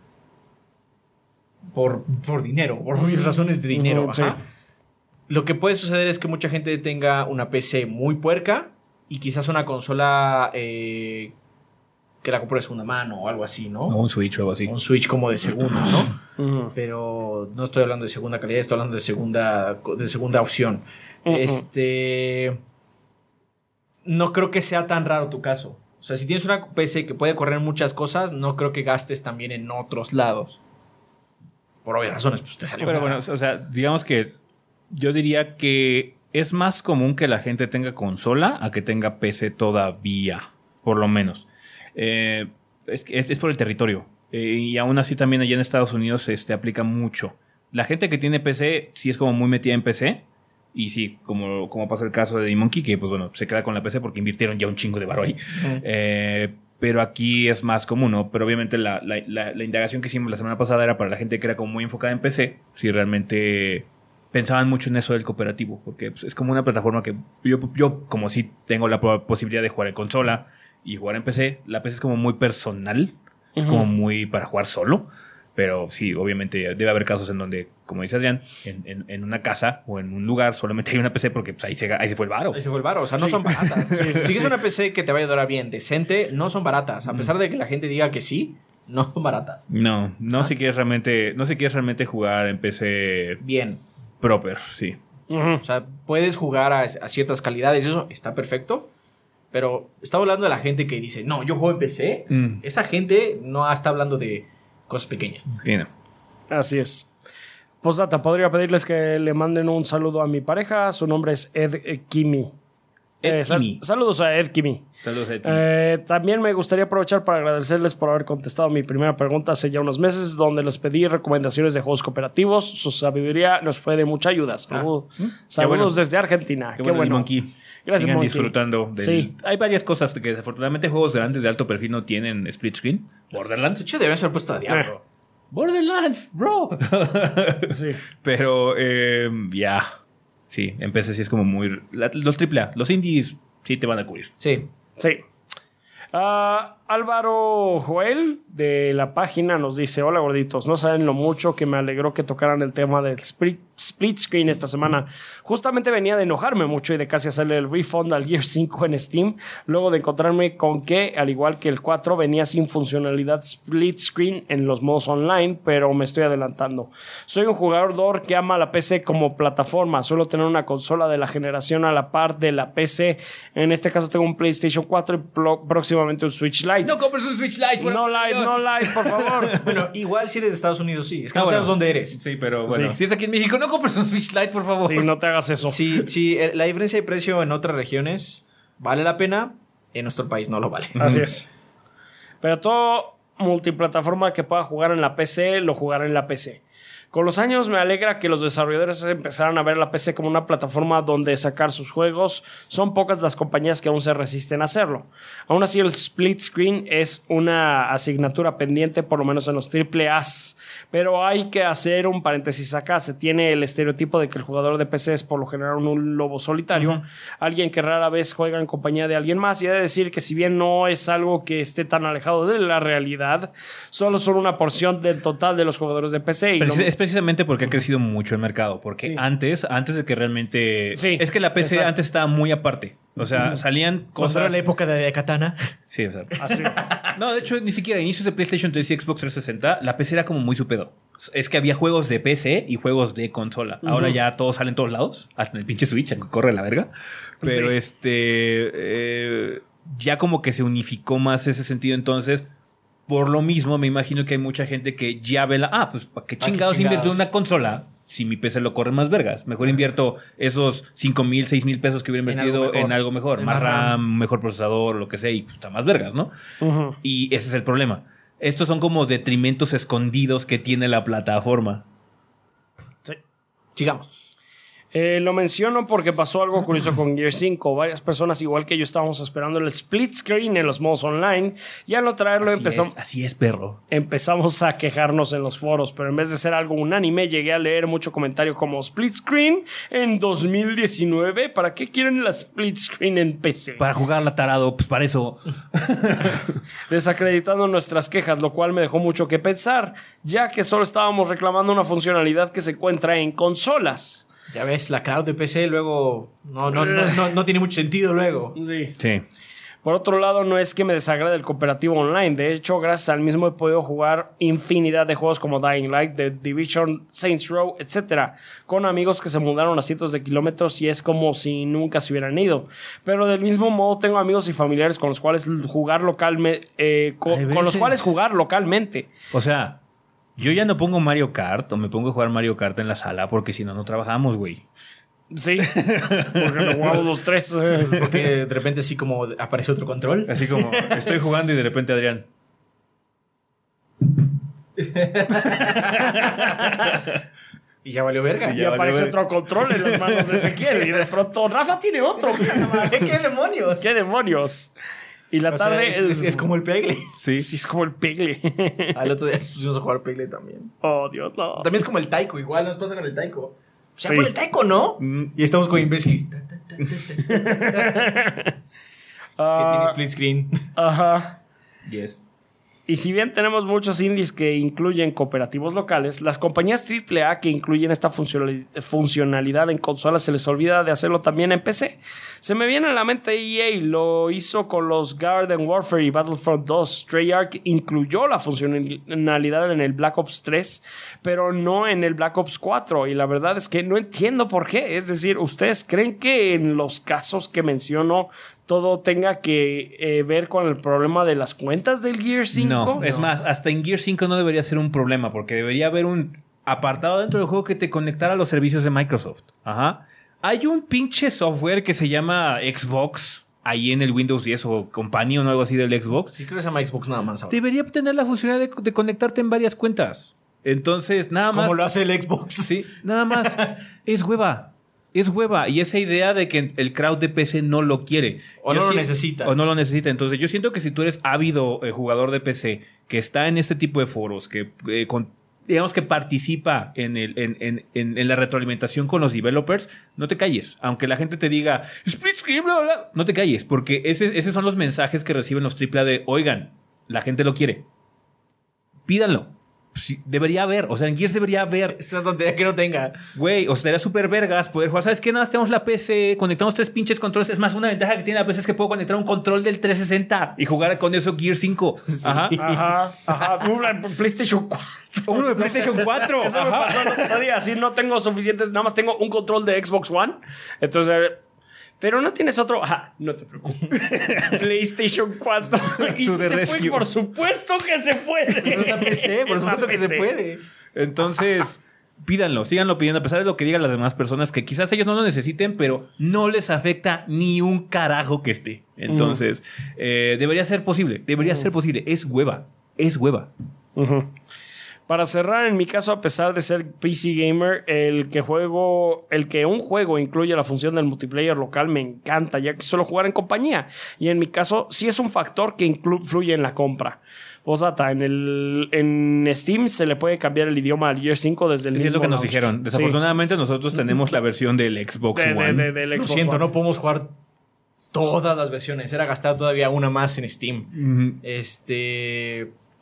Por, por dinero, por mis razones de dinero. Uh, sí. Ajá. Lo que puede suceder es que mucha gente tenga una P C muy puerca y quizás una consola eh, que la compre de segunda mano o algo así, ¿no? O un Switch o algo así. Un Switch como de segunda, ¿no? Uh-huh. Pero no estoy hablando de segunda calidad, estoy hablando de segunda, de segunda opción. Uh-huh. Este... No creo que sea tan raro tu caso. O sea, si tienes una P C que puede correr muchas cosas, no creo que gastes también en otros lados. Por obvias razones, pues te salió. Pero cara. bueno, o sea, digamos que yo diría que es más común que la gente tenga consola a que tenga P C todavía, por lo menos. Eh, es, es, es por el territorio. Eh, y aún así también allá en Estados Unidos este, aplica mucho. La gente que tiene P C sí es como muy metida en P C. Y sí, como, como pasa el caso de The Monkey, que pues bueno, se queda con la P C porque invirtieron ya un chingo de varo ahí. Uh-huh. Eh, pero aquí es más común, ¿no? Pero obviamente la, la, la, la indagación que hicimos la semana pasada era para la gente que era como muy enfocada en P C. Si realmente pensaban mucho en eso del cooperativo, porque pues, es como una plataforma que yo, yo como sí tengo la posibilidad de jugar en consola y jugar en P C, la P C es como muy personal, uh-huh. Es como muy para jugar solo, pero sí, obviamente debe haber casos en donde, como dice Adrián, en, en, en una casa o en un lugar solamente hay una P C porque pues, ahí, se, ahí se fue el varo. Ahí se fue el varo, o sea, no sí. son baratas. sí, sí, si sí. es una P C que te va a ayudar bien, decente, no son baratas, a pesar de que la gente diga que sí. No son baratas. No, no ¿Ah? si quieres realmente, no si quieres realmente jugar en P C bien. Proper, sí. Uh-huh. O sea, puedes jugar a, a ciertas calidades, eso está perfecto. Pero estaba hablando de la gente que dice, no, yo juego en P C. Mm. Esa gente no está hablando de cosas pequeñas. Sí, no. Así es. Postdata, podría pedirles que le manden un saludo a mi pareja. Su nombre es Ed Kimi. Ed eh, sal- Kimi. Saludos a Ed Kimi. Saludos a Ed Kimi. Eh, también me gustaría aprovechar para agradecerles por haber contestado mi primera pregunta hace ya unos meses, donde les pedí recomendaciones de juegos cooperativos. Su sabiduría nos fue de mucha ayuda. Salud- ah. Saludos bueno. desde Argentina. Qué, Qué bueno. bueno. Monkey. Gracias, Sigan Monkey. disfrutando. Del... Sí. Hay varias cosas que desafortunadamente juegos grandes de alto perfil no tienen split screen. Borderlands. De hecho, deben ser puesto a Diablo. Borderlands, bro. Sí. Pero, eh, ya. Yeah. Sí, en P C sí es como muy... La, los triple A, los indies sí te van a cubrir. Sí. Sí. Uh, Álvaro Joel de la página nos dice: hola gorditos, no saben lo mucho que me alegró que tocaran el tema del split, split screen esta semana. Justamente venía de enojarme mucho y de casi hacerle el refund al Gear cinco en Steam, luego de encontrarme con que, al igual que el cuatro, venía sin funcionalidad split screen en los modos online, pero me estoy adelantando. Soy un jugador que ama la P C como plataforma, suelo tener una consola de la generación a la par de la P C. En este caso tengo un PlayStation cuatro y pro- próximamente un Switch Lite. No compres un Switch Lite, por No Lite, no Lite, por favor. Bueno, igual si eres de Estados Unidos, sí. Es que Ah, no bueno. sabes dónde eres. Sí, pero bueno, Sí. si es aquí en México, no compres un Switch Lite, por favor. Sí, no te hagas eso. Si, si eh, la diferencia de precio en otras regiones vale la pena, en nuestro país no lo vale. Así es. Pero todo multiplataforma que pueda jugar en la P C, lo jugará en la P C. Con los años me alegra que los desarrolladores empezaran a ver la P C como una plataforma donde sacar sus juegos. Son pocas las compañías que aún se resisten a hacerlo. Aún así, el split screen es una asignatura pendiente, por lo menos en los triple A's. Pero hay que hacer un paréntesis acá. Se tiene el estereotipo de que el jugador de P C es por lo general un lobo solitario, uh-huh. alguien que rara vez juega en compañía de alguien más. Y he de decir que si bien no es algo que esté tan alejado de la realidad, solo son una porción del total de los jugadores de P C. Y Pero lo... es precisamente porque ha crecido mucho el mercado. Porque Sí. antes, antes de que realmente... Sí, es que la P C exacto. antes estaba muy aparte. O sea, salían Cuando era cosas... la época de, de Katana. Sí, o sea... Así. No, de hecho, ni siquiera inicios de PlayStation tres y Xbox trescientos sesenta, la P C era como muy su pedo. Es que había juegos de P C y juegos de consola. Ahora uh-huh. ya todos salen en todos lados, hasta en el pinche Switch, que corre la verga. Pero sí. este... Eh, ya como que se unificó más ese sentido. Entonces, por lo mismo, me imagino que hay mucha gente que ya ve la... Ah, pues, ¿para qué chingados, ah, invierto en una consola si mi P C lo corre más vergas? Mejor uh-huh. invierto esos cinco mil, seis mil pesos que hubiera invertido en algo mejor. En algo mejor. Más RAM, RAM, mejor procesador, lo que sea. Y pues, está más vergas, ¿no? Uh-huh. Y ese es el problema. Estos son como detrimentos escondidos que tiene la plataforma. Sí. Sigamos. Eh, lo menciono porque pasó algo curioso con Gear cinco. Varias personas, igual que yo, estábamos esperando el split screen en los modos online. Y al no traerlo, así empezamos. Es, así es, perro. Empezamos a quejarnos en los foros. Pero en vez de ser algo unánime, llegué a leer mucho comentario como split screen en dos mil diecinueve. ¿Para qué quieren la split screen en P C? Para jugarla, tarado. Pues para eso. Desacreditando nuestras quejas, lo cual me dejó mucho que pensar, ya que solo estábamos reclamando una funcionalidad que se encuentra en consolas. Ya ves, la crowd de P C luego no, no, no, no, no tiene mucho sentido luego. Sí. Sí. Por otro lado, no es que me desagrade el cooperativo online. De hecho, gracias al mismo he podido jugar infinidad de juegos como Dying Light, The Division, Saints Row, etcétera, con amigos que se mudaron a cientos de kilómetros y es como si nunca se hubieran ido. Pero del mismo modo tengo amigos y familiares con los cuales jugar localmente, eh, con, con los cuales jugar localmente. O sea, yo ya no pongo Mario Kart o me pongo a jugar Mario Kart en la sala porque si no, no trabajamos, güey. Sí, porque lo jugamos los tres. Porque de repente así como aparece otro control. Así como estoy jugando y de repente Adrián. Y ya valió verga. Sí, ya y aparece verga. Otro control en las manos de Ezequiel. Y de pronto Rafa tiene otro. ¿Qué demonios? ¿Qué demonios? Y la o tarde sea, es, es, es como el Pegle. Sí. Sí, es como el Pegle. Al otro día nos pusimos a jugar Pegle también. Oh, Dios, no. También es como el Taiko, igual nos pasa con el Taiko. O sea, sí. por el Taiko, ¿no? Mm. Y estamos con imbéciles. Que uh, tiene split screen. Ajá. Yes. Y si bien tenemos muchos indies que incluyen cooperativos locales, las compañías triple A que incluyen esta funcionalidad en consolas se les olvida de hacerlo también en P C. Se me viene a la mente E A, lo hizo con los Garden Warfare y Battlefront dos. Treyarch incluyó la funcionalidad en el Black Ops tres, pero no en el Black Ops cuatro. Y la verdad es que no entiendo por qué. Es decir, ¿ustedes creen que en los casos que menciono todo tenga que eh, ver con el problema de las cuentas del Gear cinco? No, es no. más, hasta en Gear cinco no debería ser un problema, porque debería haber un apartado dentro del juego que te conectara a los servicios de Microsoft. Ajá. Hay un pinche software que se llama Xbox, ahí en el Windows diez o Companion o algo así del Xbox. Sí, creo que se llama Xbox nada más ahora. Debería tener la funcionalidad de, de conectarte en varias cuentas. Entonces, nada más... ¿Cómo lo hace el Xbox? Sí, nada más. Es hueva. Es hueva. Y esa idea de que el crowd de P C no lo quiere. O yo no si, lo necesita. O no lo necesita. Entonces yo siento que si tú eres ávido eh, jugador de P C, que está en este tipo de foros, que eh, con, digamos que participa en, el, en, en, en, en la retroalimentación con los developers, no te calles. Aunque la gente te diga, split screen, bla, bla, bla, no te calles. Porque ese, esos son los mensajes que reciben los triple A de, oigan, la gente lo quiere. Pídanlo. Sí, debería haber, o sea, en Gears debería haber. Es una tontería que no tenga. Güey, o sea, sería súper vergas poder jugar. ¿Sabes qué? Nada más tenemos la P C, conectamos tres pinches controles. Es más, una ventaja que tiene la P C es que puedo conectar un control del trescientos sesenta y jugar con eso Gear cinco. Sí. Ajá. Ajá. Ajá. PlayStation cuatro. Uno de PlayStation cuatro. Eso me pasó el otro día. Así no tengo suficientes, nada más tengo un control de Xbox One. Entonces... Pero no tienes otro... Ah, no te preocupes. PlayStation cuatro. Y si se puede, por supuesto que se puede. Es una P C, por supuesto que se puede. Entonces, pídanlo, síganlo pidiendo. A pesar de lo que digan las demás personas, que quizás ellos no lo necesiten, pero no les afecta ni un carajo que esté. Entonces, uh-huh. eh, debería ser posible. Debería uh-huh. ser posible. Es hueva. Es hueva. Uh-huh. Para cerrar, en mi caso, a pesar de ser P C gamer, el que juego, el que un juego incluye la función del multiplayer local me encanta, ya que suelo jugar en compañía. Y en mi caso, sí es un factor que influye en la compra. Posdata, en el en Steam se le puede cambiar el idioma al Gear cinco desde el mismo. Es lo que nos launch. dijeron. Desafortunadamente, sí. Nosotros tenemos la versión del Xbox de, One. De, de, del lo Xbox siento, One. no podemos jugar todas las versiones. Era gastar todavía una más en Steam. Uh-huh. Este...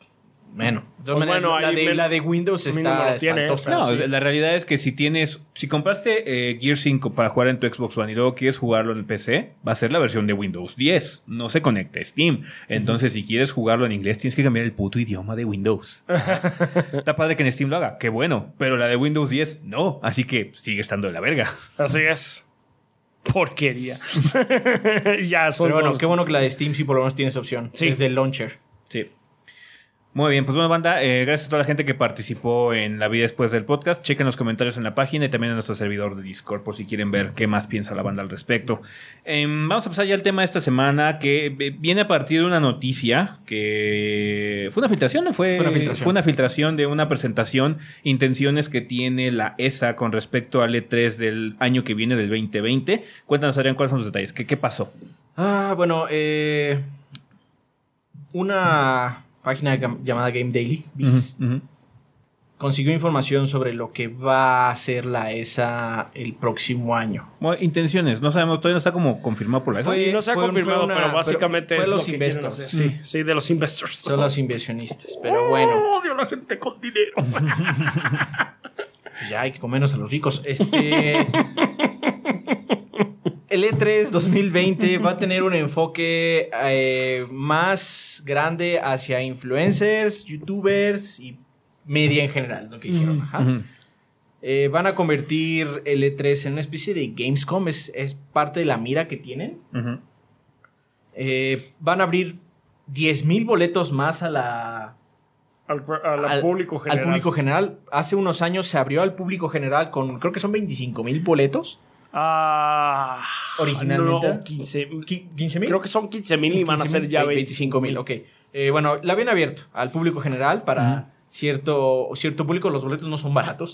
Bueno, de todas Pues maneras, bueno, la, ahí de, men- la de Windows mínimo está lo tiene. espantosa. No, sí. la realidad es que si tienes, si compraste eh, Gear cinco para jugar en tu Xbox One y luego quieres jugarlo en el P C, va a ser la versión de Windows diez. No se conecta a Steam. Entonces, si quieres jugarlo en inglés, tienes que cambiar el puto idioma de Windows. Está padre que en Steam lo haga, qué bueno. Pero la de Windows diez, no. Así que sigue estando de la verga. Así es. Porquería. Ya son Pero bueno, todos- qué bueno que la de Steam sí por lo menos tiene esa opción. Sí. Desde el launcher. Sí. Muy bien, pues bueno, banda, eh, gracias a toda la gente que participó en la vida después del podcast. Chequen los comentarios en la página y también en nuestro servidor de Discord por si quieren ver qué más piensa la banda al respecto. Eh, vamos a pasar ya al tema de esta semana que eh, viene a partir de una noticia que... ¿Fue una filtración o fue...? Fue una filtración. Fue una filtración de una presentación, intenciones que tiene la E S A con respecto al E tres del año que viene, del veinte veinte. Cuéntanos, Adrián, cuáles son los detalles. ¿Qué, qué pasó? Ah, bueno, eh, una página gam- llamada Game Daily Biz, Ujú, ujú. consiguió información sobre lo que va a hacer la E S A el próximo año. Bueno, intenciones, no sabemos, todavía no está como confirmado por la E S A. Fue- Sí, no se ha fue- confirmado, fue una- pero básicamente pero es fue lo los que quieren investors. hacer. Sí, sí, de los investors. Son los inversionistas, pero bueno, Odio a la gente con dinero. pues ya hay que comernos a los ricos. Este... El E tres dos mil veinte va a tener un enfoque eh, más grande hacia influencers, youtubers y media en general, lo que dijeron. Ajá. Ujú. Eh, van a convertir el E tres en una especie de Gamescom, es, es parte de la mira que tienen. Ujú. Eh, van a abrir diez mil boletos más a la, Al, al al- público general. al público general. Hace unos años se abrió al público general con, creo que son veinticinco mil boletos. Ah, Originalmente. no, quince. Qui- ¿quince mil? Creo que son quince mil y van a ser ya veinticinco mil. Ok. Eh, bueno, la habían abierto al público general para Ujú. cierto, cierto público. Los boletos no son baratos.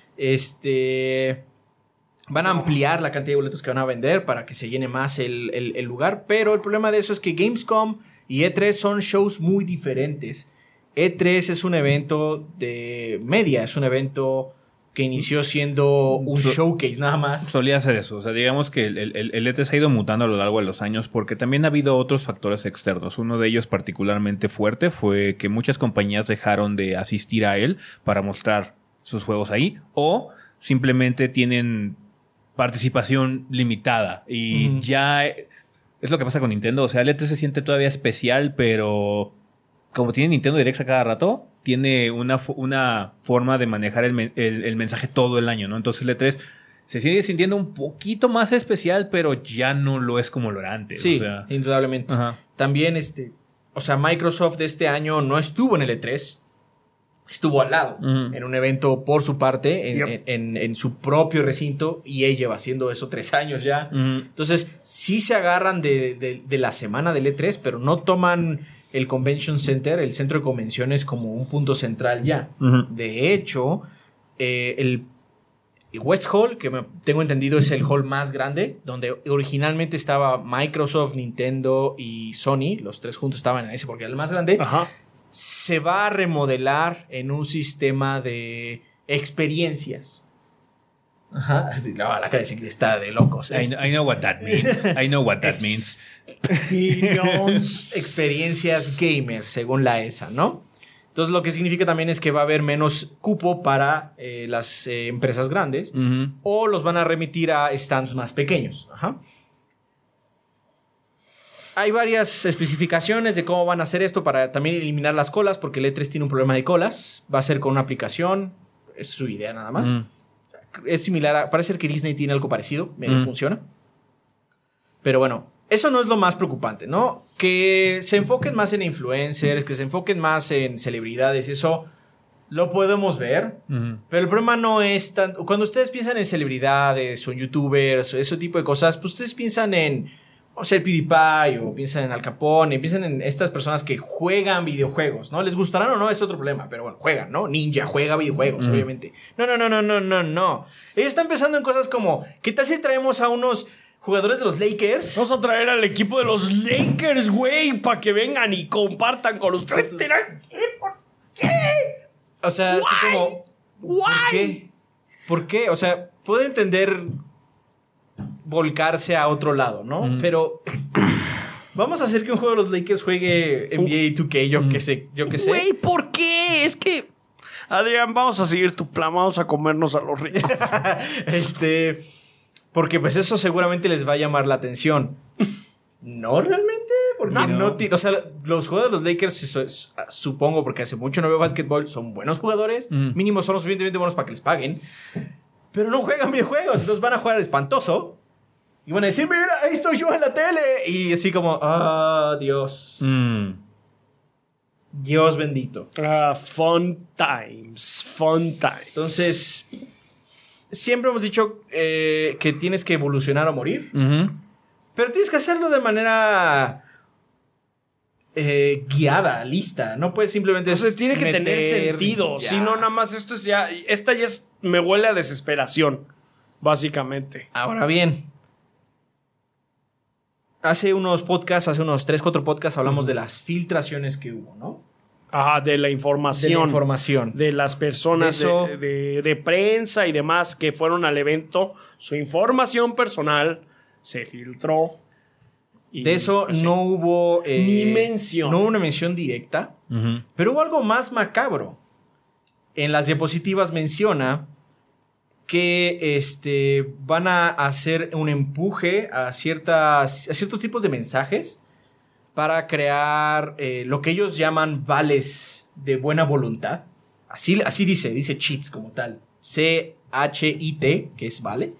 Este. Van a ampliar la cantidad de boletos que van a vender para que se llene más el, el- el lugar. Pero el problema de eso es que Gamescom y E tres son shows muy diferentes. E tres es un evento de media, es un evento que inició siendo un So- showcase nada más. Solía hacer eso, o sea, digamos que el, el, el E tres ha ido mutando a lo largo de los años porque también ha habido otros factores externos. Uno de ellos particularmente fuerte fue que muchas compañías dejaron de asistir a él para mostrar sus juegos ahí o simplemente tienen participación limitada y Ujú. ya es lo que pasa con Nintendo. O sea, el E tres se siente todavía especial, pero como tiene Nintendo Direct a cada rato, tiene una, fo- una forma de manejar el, men- el- el mensaje todo el año, ¿no? Entonces el E tres se sigue sintiendo un poquito más especial, pero ya no lo es como lo era antes. Sí, o sea. indudablemente. Ajá. También, este, o sea, Microsoft de este año no estuvo en el E tres, estuvo al lado, Ujú. en un evento por su parte, en, Yep. en- en- en su propio recinto, y ella lleva haciendo eso tres años ya. Ujú. Entonces, sí se agarran de, de- de la semana del E tres, pero no toman el Convention Center, el centro de convenciones, como un punto central ya. Ujú. De hecho, eh, el, el West Hall, que me- tengo entendido es el hall más grande, donde originalmente estaba Microsoft, Nintendo y Sony, los tres juntos estaban en ese porque era el más grande, Ajá. se va a remodelar en un sistema de experiencias. Ajá, sí, la, la cara de Sigrid está de locos. I, Este, I know what that means. I know what that means. experiencias gamer, según la E S A, ¿no? Entonces, lo que significa también es que va a haber menos cupo para eh, las eh, empresas grandes Ujú. o los van a remitir a stands más pequeños. Ajá. Hay varias especificaciones de cómo van a hacer esto para también eliminar las colas, porque el E tres tiene un problema de colas. Va a ser con una aplicación, es su idea nada más. Ujú. Es similar a... Parece que Disney tiene algo parecido, medio Mm. funciona. Pero bueno, eso no es lo más preocupante, ¿no? Que se enfoquen más en influencers, que se enfoquen más en celebridades, eso lo podemos ver. Ujú. Pero el problema no es tanto... Cuando ustedes piensan en celebridades o en youtubers o ese tipo de cosas, pues ustedes piensan en... O sea, el PewDiePie o piensan en Al Capone, piensan en estas personas que juegan videojuegos, ¿no? ¿Les gustarán o no? Es otro problema, pero bueno, juegan, ¿no? Ninja juega videojuegos, Mm. obviamente. No, no, no, no, no, no, no. Ellos están pensando en cosas como, ¿qué tal si traemos a unos jugadores de los Lakers? Vamos a traer al equipo de los Lakers, güey, para que vengan y compartan con ustedes. O sea, así como... ¿Por qué? ¿Por qué? O sea, puedo entender volcarse a otro lado, ¿no? Mm. Pero Vamos a hacer que un juego de los Lakers juegue N B A dos K, yo que sé, yo que sé. Güey, ¿por qué? Es que... Adrián, vamos a seguir tu plan, vamos a comernos a los ricos. este... Porque pues eso seguramente les va a llamar la atención. No realmente, porque no, no o sea, los jugadores de los Lakers, supongo, porque hace mucho no veo básquetbol, son buenos jugadores, mm. mínimo son lo suficientemente buenos para que les paguen, pero no juegan videojuegos, los van a jugar espantoso y van a decir, mira, ahí estoy yo en la tele, y así como, ah, Dios. Mm. Dios bendito. Uh, fun times, fun times. Entonces, siempre hemos dicho eh, que tienes que evolucionar o morir. Uh-huh. Pero tienes que hacerlo de manera eh, guiada, lista. No puedes simplemente... O sea, tiene que meter, tener sentido. Ya. Si no, nada más esto es ya... Esta ya es... Me huele a desesperación, básicamente. Ahora bien, hace unos podcasts, hace unos tres, cuatro podcasts hablamos uh-huh. de las filtraciones que hubo, ¿no? Ajá, de la información. De la información. De las personas de, eso, de, de, de prensa y demás que fueron al evento. Su información personal se filtró. Y de eso así. no hubo... Eh, Ni mención. No hubo una mención directa. Uh-huh. Pero hubo algo más macabro. En las diapositivas menciona que este, van a hacer un empuje a, ciertas, a ciertos tipos de mensajes para crear eh, lo que ellos llaman vales de buena voluntad. Así, así dice, dice cheats como tal. C H I T, que es vale.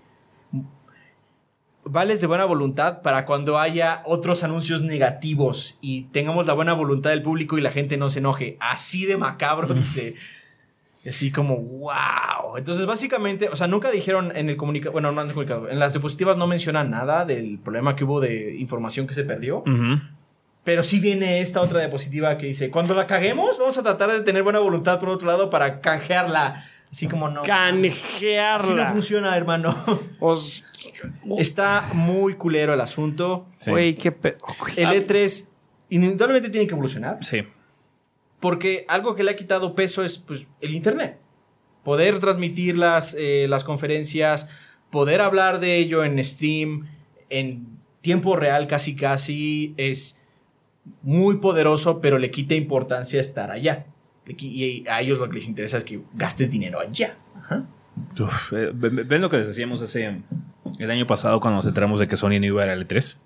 Vales de buena voluntad para cuando haya otros anuncios negativos y tengamos la buena voluntad del público y la gente no se enoje. Así de macabro, dice. Así como, wow. Entonces, básicamente, o sea, nunca dijeron en el comunicado, bueno, no en el comunicado, en las diapositivas no mencionan nada del problema que hubo de información que se perdió. Uh-huh. Pero sí viene esta otra diapositiva que dice, cuando la caguemos, vamos a tratar de tener buena voluntad por otro lado para canjearla. Así como no. Canjearla. Así no funciona, hermano. Os... Está muy culero el asunto. Güey, sí. qué pedo. El E tres indudablemente tiene que evolucionar. Sí. Porque algo que le ha quitado peso es pues, el internet. Poder transmitir las, eh, las conferencias, poder hablar de ello en stream, en tiempo real casi casi, es muy poderoso, pero le quita importancia estar allá. Y a ellos lo que les interesa es que gastes dinero allá. Ajá. Uf, eh, ¿ven lo que les decíamos hace el año pasado cuando nos enteramos de que Sony no iba a ir al E tres?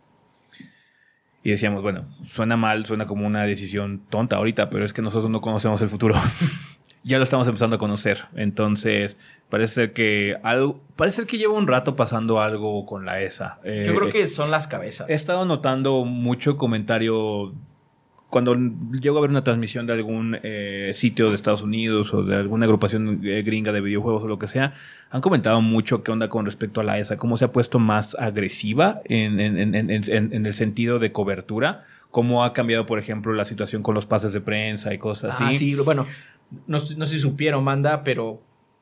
Y decíamos, bueno, suena mal, suena como una decisión tonta ahorita, pero es que nosotros no conocemos el futuro. Ya lo estamos empezando a conocer. Entonces, parece ser que algo, parece ser que lleva un rato pasando algo con la E S A. Eh, Yo creo que son las cabezas. He estado notando mucho comentario cuando llego a ver una transmisión de algún eh, sitio de Estados Unidos o de alguna agrupación eh, gringa de videojuegos o lo que sea, han comentado mucho qué onda con respecto a la E S A, cómo se ha puesto más agresiva en, en, en, en, en, en el sentido de cobertura, cómo ha cambiado, por ejemplo, la situación con los pases de prensa y cosas así. Ah, sí, bueno, no, no sé si supieron, Manda, pero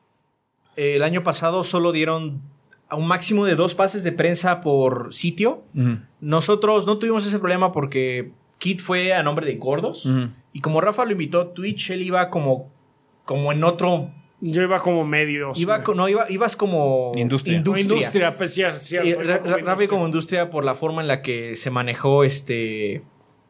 el año pasado solo dieron a un máximo de dos pases de prensa por sitio. Uh-huh. Nosotros no tuvimos ese problema porque Kid fue a nombre de Gordos. Uh-huh. Y como Rafa lo invitó a Twitch, él iba como, como en otro... Yo iba como medio... Iba, no, iba, ibas como... Industria. Industria, no, industria pues, sí, cierto, y Ra- Ra- Rafa como industria por la forma en la que se manejó este...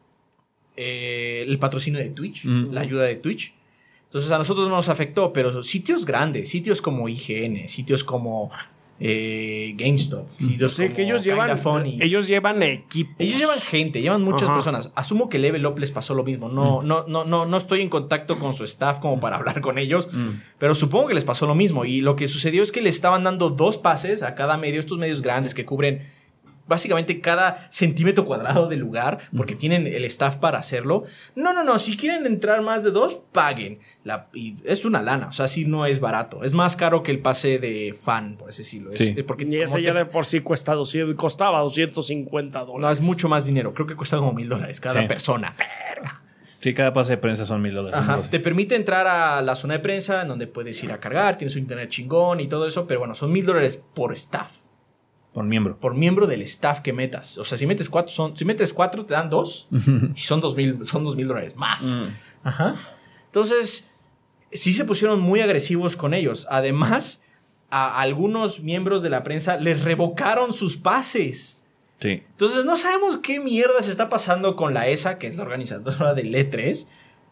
Eh, el patrocinio de Twitch. Uh-huh. La ayuda de Twitch. Entonces a nosotros no nos afectó, pero sitios grandes, sitios como I G N, sitios como... Eh, GameStop, sitios sí, como que ellos llevan, Funny. ellos llevan equipos. Ellos llevan gente, llevan muchas Ajá. personas. Asumo que Level Up les pasó lo mismo. No, mm. no, no, no, no estoy en contacto con su staff como para hablar con ellos, mm. pero supongo que les pasó lo mismo. Y lo que sucedió es que le estaban dando dos pases a cada medio, estos medios grandes que cubren básicamente cada centímetro cuadrado del lugar, porque mm. tienen el staff para hacerlo. No, no, no, si quieren entrar más de dos, paguen. La, y es una lana, o sea, sí no es barato. Es más caro que el pase de fan, por así decirlo. Es, sí. porque y ese te... ya de por sí cuesta doscientos, costaba doscientos cincuenta dólares. No, es mucho más dinero. Creo que cuesta como mil dólares cada sí. persona. Sí, cada pase de prensa son mil dólares. Ajá. Te permite entrar a la zona de prensa en donde puedes ir a cargar, tienes un internet chingón y todo eso, pero bueno, son mil dólares por staff. Por miembro. Por miembro del staff que metas. O sea, si metes cuatro, son, si metes cuatro te dan dos. Y son dos mil, son dos mil dólares más. Mm. Ajá. Entonces, sí se pusieron muy agresivos con ellos. Además, a algunos miembros de la prensa les revocaron sus pases. Sí. Entonces no sabemos qué mierda se está pasando con la E S A, que es la organizadora del E tres,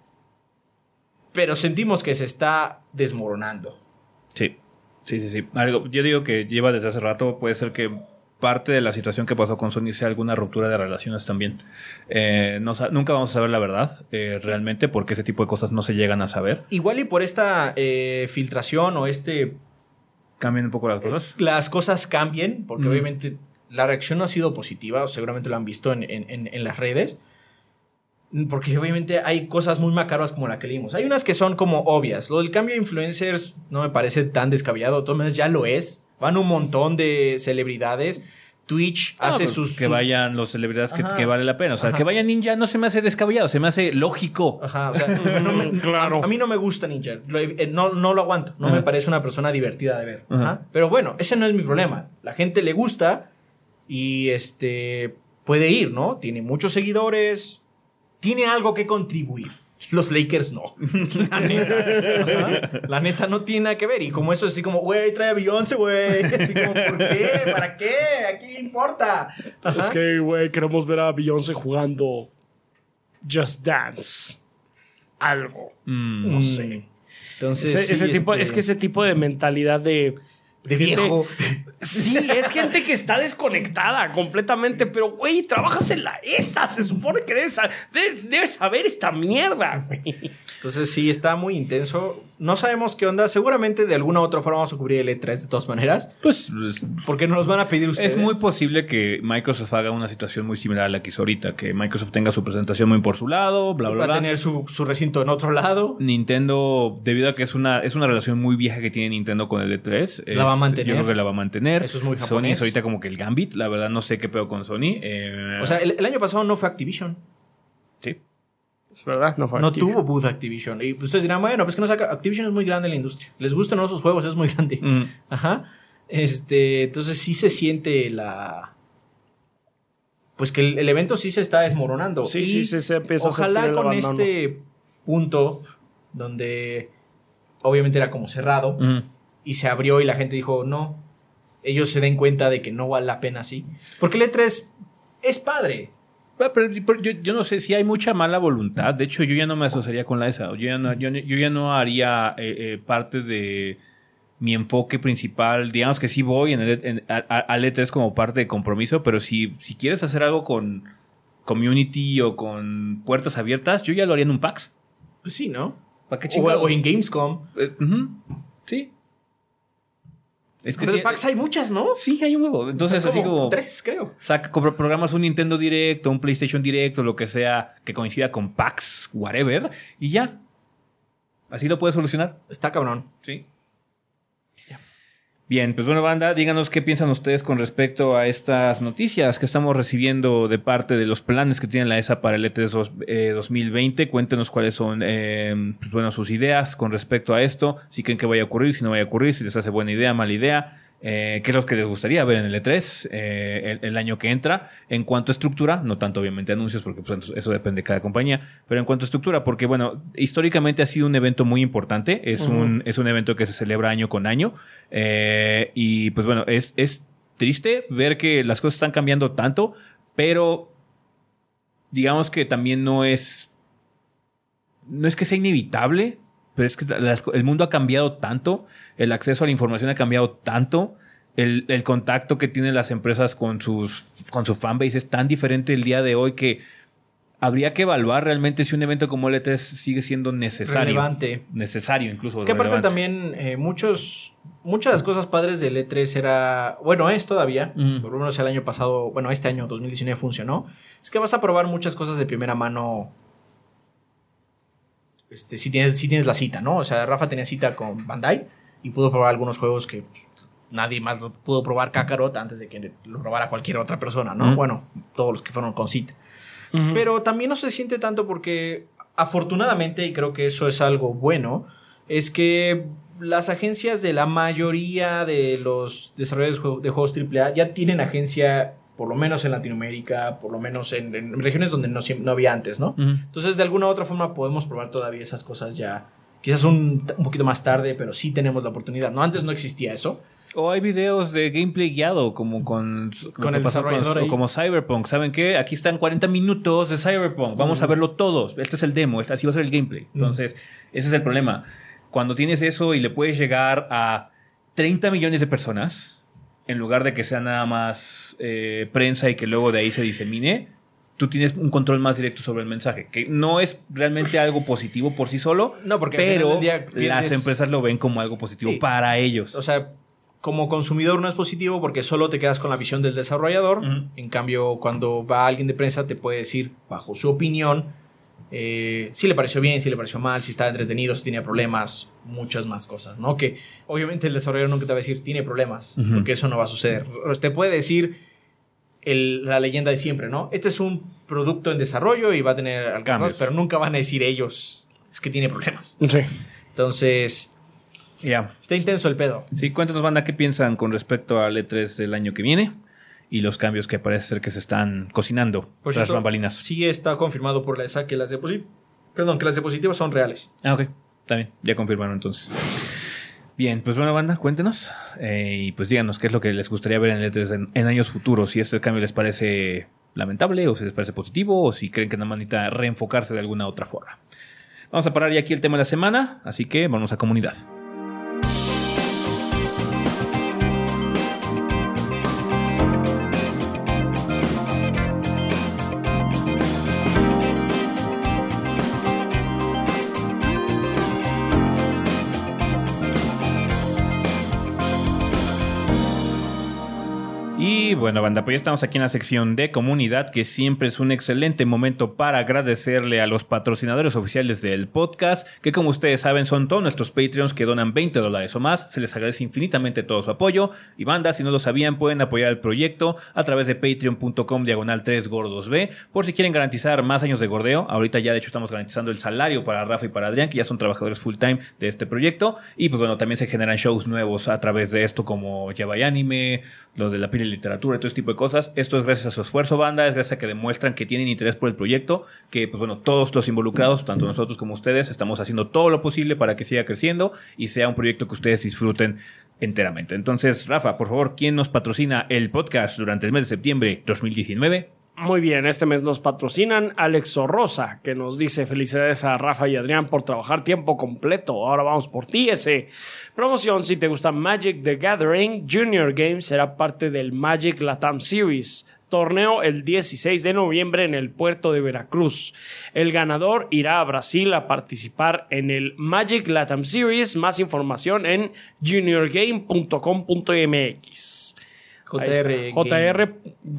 pero sentimos que se está desmoronando. Sí, sí, sí, sí. Algo, yo digo que lleva desde hace rato, puede ser que parte de la situación que pasó con Sony sea alguna ruptura de relaciones también. Eh, no, nunca vamos a saber la verdad, eh, realmente, porque ese tipo de cosas no se llegan a saber. Igual y por esta eh, filtración o este... Cambian un poco las cosas. Las cosas cambien, porque Mm. obviamente la reacción no ha sido positiva, o seguramente lo han visto en, en, en, en las redes. Porque obviamente hay cosas muy macabras como la que leímos. Hay unas que son como obvias. Lo del cambio de influencers no me parece tan descabellado. De todas maneras ya lo es. Van un montón de celebridades. Twitch Ah, hace pues sus... que sus... vayan los celebridades que, Ajá. que vale la pena. O sea, Ajá. que vaya Ninja no se me hace descabellado, se me hace lógico. Ajá, o sea, no me- Claro. a, a mí no me gusta Ninja. Lo- eh, no, no lo aguanto. No Ajá. me parece una persona divertida de ver. Ajá. Ajá. Pero bueno, ese no es mi problema. La gente le gusta y este puede ir, ¿no? Tiene muchos seguidores. Tiene algo que contribuir. Los Lakers no. La neta. Ajá. La neta no tiene nada que ver. Y como eso es así como, güey, trae a Beyoncé, güey. Así como, ¿por qué? ¿Para qué? ¿A quién le importa? Ajá. Es que, güey, queremos ver a Beyoncé jugando Just Dance. Algo. Mm. No sé. Entonces, Ese- ese sí, tipo, este, es que ese tipo de mentalidad de... de gente- viejo. Sí, es gente que está desconectada completamente, pero, güey, trabajas en la E S A, se supone que debes, sa- debes, debes saber esta mierda, güey. Entonces sí, está muy intenso. No sabemos qué onda. Seguramente de alguna u otra forma vamos a cubrir el E tres de todas maneras. Pues Porque nos los van a pedir ustedes. es muy posible que Microsoft haga una situación muy similar a la que hizo ahorita, que Microsoft tenga su presentación muy por su lado, bla, bla, Va bla. a tener su, su recinto en otro lado. Nintendo, debido a que es una, es una relación muy vieja que tiene Nintendo con el E tres. La va a este, mantener. Yo creo que la va a mantener. Eso es muy Sony japonés. es ahorita como que el Gambit. La verdad no sé qué pedo con Sony. Eh, O sea, el, el año pasado no fue Activision. sí. Es verdad, no fue No aquí. tuvo booth Activision. Y ustedes dirán, bueno, pues que no saca. Activision es muy grande en la industria. Les gustan o no sus juegos, es muy grande. Mm. Ajá. Este, entonces sí se siente la... Pues que el, el evento sí se está desmoronando. Sí, Y sí, sí, se empieza a ojalá sentir el con abandono. este punto donde obviamente era como cerrado Mm. y se abrió y la gente dijo, no, ellos se den cuenta de que no vale la pena así. Porque el E tres es padre. Pero, pero- pero yo, yo no sé si hay mucha mala voluntad. De hecho, yo ya no me asociaría con la E S A. Yo ya no, yo, yo ya no haría eh, eh, parte de mi enfoque principal. Digamos que sí voy en el, en- a- a- al E tres como parte de compromiso, pero si, si quieres hacer algo con community o con puertas abiertas, yo ya lo haría en un PAX. Pues sí, ¿no? ¿Para qué O, chingados? o en Gamescom. Eh, ujú. Sí. Es que Pero sí, de PAX hay muchas, ¿no? sí, hay un huevo. Entonces, O sea, así como... Tres, creo. Saca, compra- programas un Nintendo Direct o un PlayStation Direct o lo que sea que coincida con PAX, whatever, y ya. Así lo puedes solucionar. Está cabrón. Sí. Bien, pues bueno, banda, díganos qué piensan ustedes con respecto a estas noticias que estamos recibiendo de parte de los planes que tiene la E S A para el E tres dos, eh, dos mil veinte. Cuéntenos cuáles son eh, pues bueno, sus ideas con respecto a esto, si creen que vaya a ocurrir, si no vaya a ocurrir, si les hace buena idea, mala idea. Eh, qué es lo que les gustaría ver en el E tres eh, el, el año que entra en cuanto a estructura, no tanto obviamente anuncios porque pues, eso depende de cada compañía, pero en cuanto a estructura, porque bueno, históricamente ha sido un evento muy importante, es, Ujú. un, es un evento que se celebra año con año eh, y pues bueno, es, es triste ver que las cosas están cambiando tanto, pero digamos que también no es no es que sea inevitable, pero es que las- el mundo ha cambiado tanto, el acceso a la información ha cambiado tanto, el, el contacto que tienen las empresas con sus con su fanbase es tan diferente el día de hoy que habría que evaluar realmente si un evento como el E tres sigue siendo necesario. Relevante. Necesario incluso. Es que aparte relevante. también eh, muchos, muchas de las cosas padres del E tres era, bueno, es todavía, Ujú. por lo menos el año pasado, bueno, este año dos mil diecinueve funcionó, es que vas a probar muchas cosas de primera mano. Este, si tienes, si tienes la cita, ¿no? O sea, Rafa tenía cita con Bandai y pudo probar algunos juegos que pues, nadie más lo pudo probar Kakarot antes de que lo probara cualquier otra persona, ¿no? Ujú. Bueno, todos los que fueron con cita. Ujú. Pero también no se siente tanto porque, afortunadamente, y creo que eso es algo bueno, es que las agencias de la mayoría de los desarrolladores de juego- de juegos triple A ya tienen agencia, por lo menos en Latinoamérica, por lo menos en, en regiones donde no, siem- no había antes, ¿no? Ujú. Entonces, de alguna u otra forma podemos probar todavía esas cosas ya, quizás un, un poquito más tarde, pero sí tenemos la oportunidad. No, antes no existía eso. O hay videos de gameplay guiado, como con, con el desarrollador con, o como Cyberpunk. ¿Saben qué? Aquí están cuarenta minutos de Cyberpunk. Vamos uh-huh. a verlo todos. Este es el demo. Este, así va a ser el gameplay. Entonces, uh-huh. ese es el problema. Cuando tienes eso y le puedes llegar a treinta millones de personas, en lugar de que sea nada más eh, prensa y que luego de ahí se disemine, tú tienes un control más directo sobre el mensaje, que no es realmente algo positivo por sí solo, no, porque pero día pierdes... las empresas lo ven como algo positivo sí. para ellos. O sea, como consumidor no es positivo porque solo te quedas con la visión del desarrollador. Uh-huh. En cambio, cuando va alguien de prensa te puede decir, bajo su opinión, eh, si le pareció bien, si le pareció mal, si estaba entretenido, si tenía problemas, muchas más cosas, ¿no? Que obviamente el desarrollador nunca te va a decir, tiene problemas, uh-huh. porque eso no va a suceder. Te puede decir el, la leyenda de siempre, ¿no? Este es un producto en desarrollo y va a tener cambios, pero nunca van a decir ellos, es que tiene problemas. Sí. Entonces... Ya. Yeah. Está intenso el pedo. Sí, cuéntanos, banda, qué piensan con respecto al E tres del año que viene y los cambios que parece ser que se están cocinando por tras bambalinas. Sí está confirmado por la E S A que las diapositivas, perdón, que las diapositivas son reales. Ah, ok. Está bien. Ya confirmaron entonces. Bien, pues bueno, banda, cuéntenos eh, y pues díganos qué es lo que les gustaría ver en el E tres en, en años futuros. Si este cambio les parece lamentable o si les parece positivo o si creen que nada más necesita reenfocarse de alguna otra forma. Vamos a parar ya aquí el tema de la semana, así que vamos a comunidad. Y bueno, banda, pues ya estamos aquí en la sección de comunidad, que siempre es un excelente momento para agradecerle a los patrocinadores oficiales del podcast, que como ustedes saben son todos nuestros Patreons que donan veinte dólares o más. Se les agradece infinitamente todo su apoyo. Y banda, si no lo sabían, pueden apoyar el proyecto a través de patreon.com diagonal 3 gordos B, por si quieren garantizar más años de gordeo. Ahorita ya de hecho estamos garantizando el salario para Rafa y para Adrián, que ya son trabajadores full time de este proyecto. Y pues bueno, también se generan shows nuevos a través de esto, como Ya Vaya Anime, lo de la pila de literatura y todo este tipo de cosas. Esto es gracias a su esfuerzo, banda, es gracias a que demuestran que tienen interés por el proyecto, que pues bueno, todos los involucrados, tanto nosotros como ustedes, estamos haciendo todo lo posible para que siga creciendo y sea un proyecto que ustedes disfruten enteramente. Entonces, Rafa, por favor, ¿quién nos patrocina el podcast durante el mes de septiembre dos mil diecinueve? Muy bien, este mes nos patrocinan Alex Rosa, que nos dice felicidades a Rafa y Adrián por trabajar tiempo completo. Ahora vamos por ti, ese. Promoción, si te gusta Magic the Gathering, Junior Games será parte del Magic Latam Series. Torneo el dieciséis de noviembre en el puerto de Veracruz. El ganador irá a Brasil a participar en el Magic Latam Series. Más información en junior game punto com punto m x. J R J R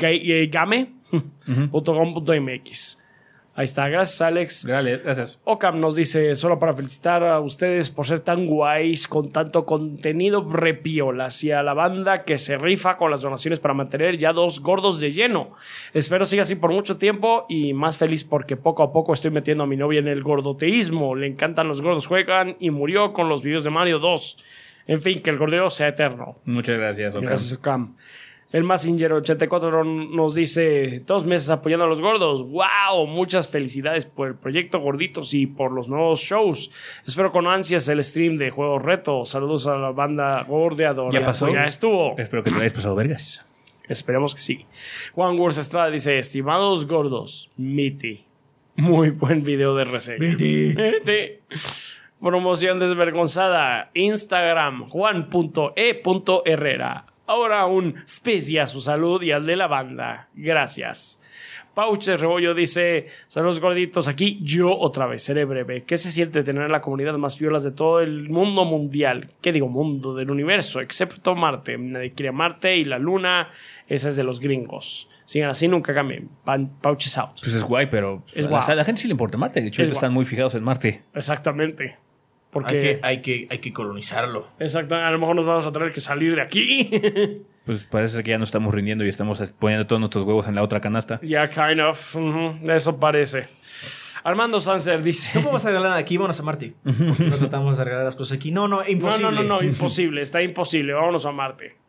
Game punto com punto m x. Ahí está, gracias Alex. Gracias. Ocam nos dice, solo para felicitar a ustedes por ser tan guays con tanto contenido repiolas y a la banda que se rifa con las donaciones para mantener ya dos gordos de lleno. Espero siga así por mucho tiempo y más feliz porque poco a poco estoy metiendo a mi novia en el gordoteísmo. Le encantan los gordos juegan y murió con los videos de Mario dos. En fin, que el gordeo sea eterno. Muchas gracias, Ocam. Gracias, Ocam. El Massinger ochenta y cuatro nos dice, dos meses apoyando a los gordos. ¡Wow! Muchas felicidades por el proyecto Gorditos y por los nuevos shows. Espero con ansias el stream de Juegos Reto. Saludos a la banda gordeadora. ¿Ya pasó? Ya estuvo. Espero que te hayas pasado vergas. Esperemos que sí. Juan Wurz Estrada dice, estimados gordos, Miti. Muy buen video de reseña. Miti. Miti. Promoción desvergonzada. Instagram, juan punto e punto herrera. Ahora un specie a su salud y al de la banda. Gracias. Pauches Rebollo dice, saludos gorditos, aquí yo otra vez, seré breve. ¿Qué se siente tener la comunidad más violas de todo el mundo mundial? ¿Qué digo mundo? Del universo, excepto Marte. Nadie quiere Marte y la Luna, esa es de los gringos. Sigan así, nunca cambien. Pauches out. Pues es guay, pero es a, guay. La, a la gente sí le importa Marte. De hecho, ellos están muy fijados en Marte. Exactamente. Porque hay que, hay, que, hay que colonizarlo. Exacto, a lo mejor nos vamos a tener que salir de aquí. Pues parece que ya nos estamos rindiendo y estamos poniendo todos nuestros huevos en la otra canasta. Ya, yeah, kind of. Uh-huh. Eso parece. Armando Sanser dice... ¿Cómo vamos a regalar aquí? Vámonos a Marte. Porque no tratamos de regalar las cosas aquí. No, no, imposible. No, no, no, no imposible. Está imposible. Vámonos a Marte.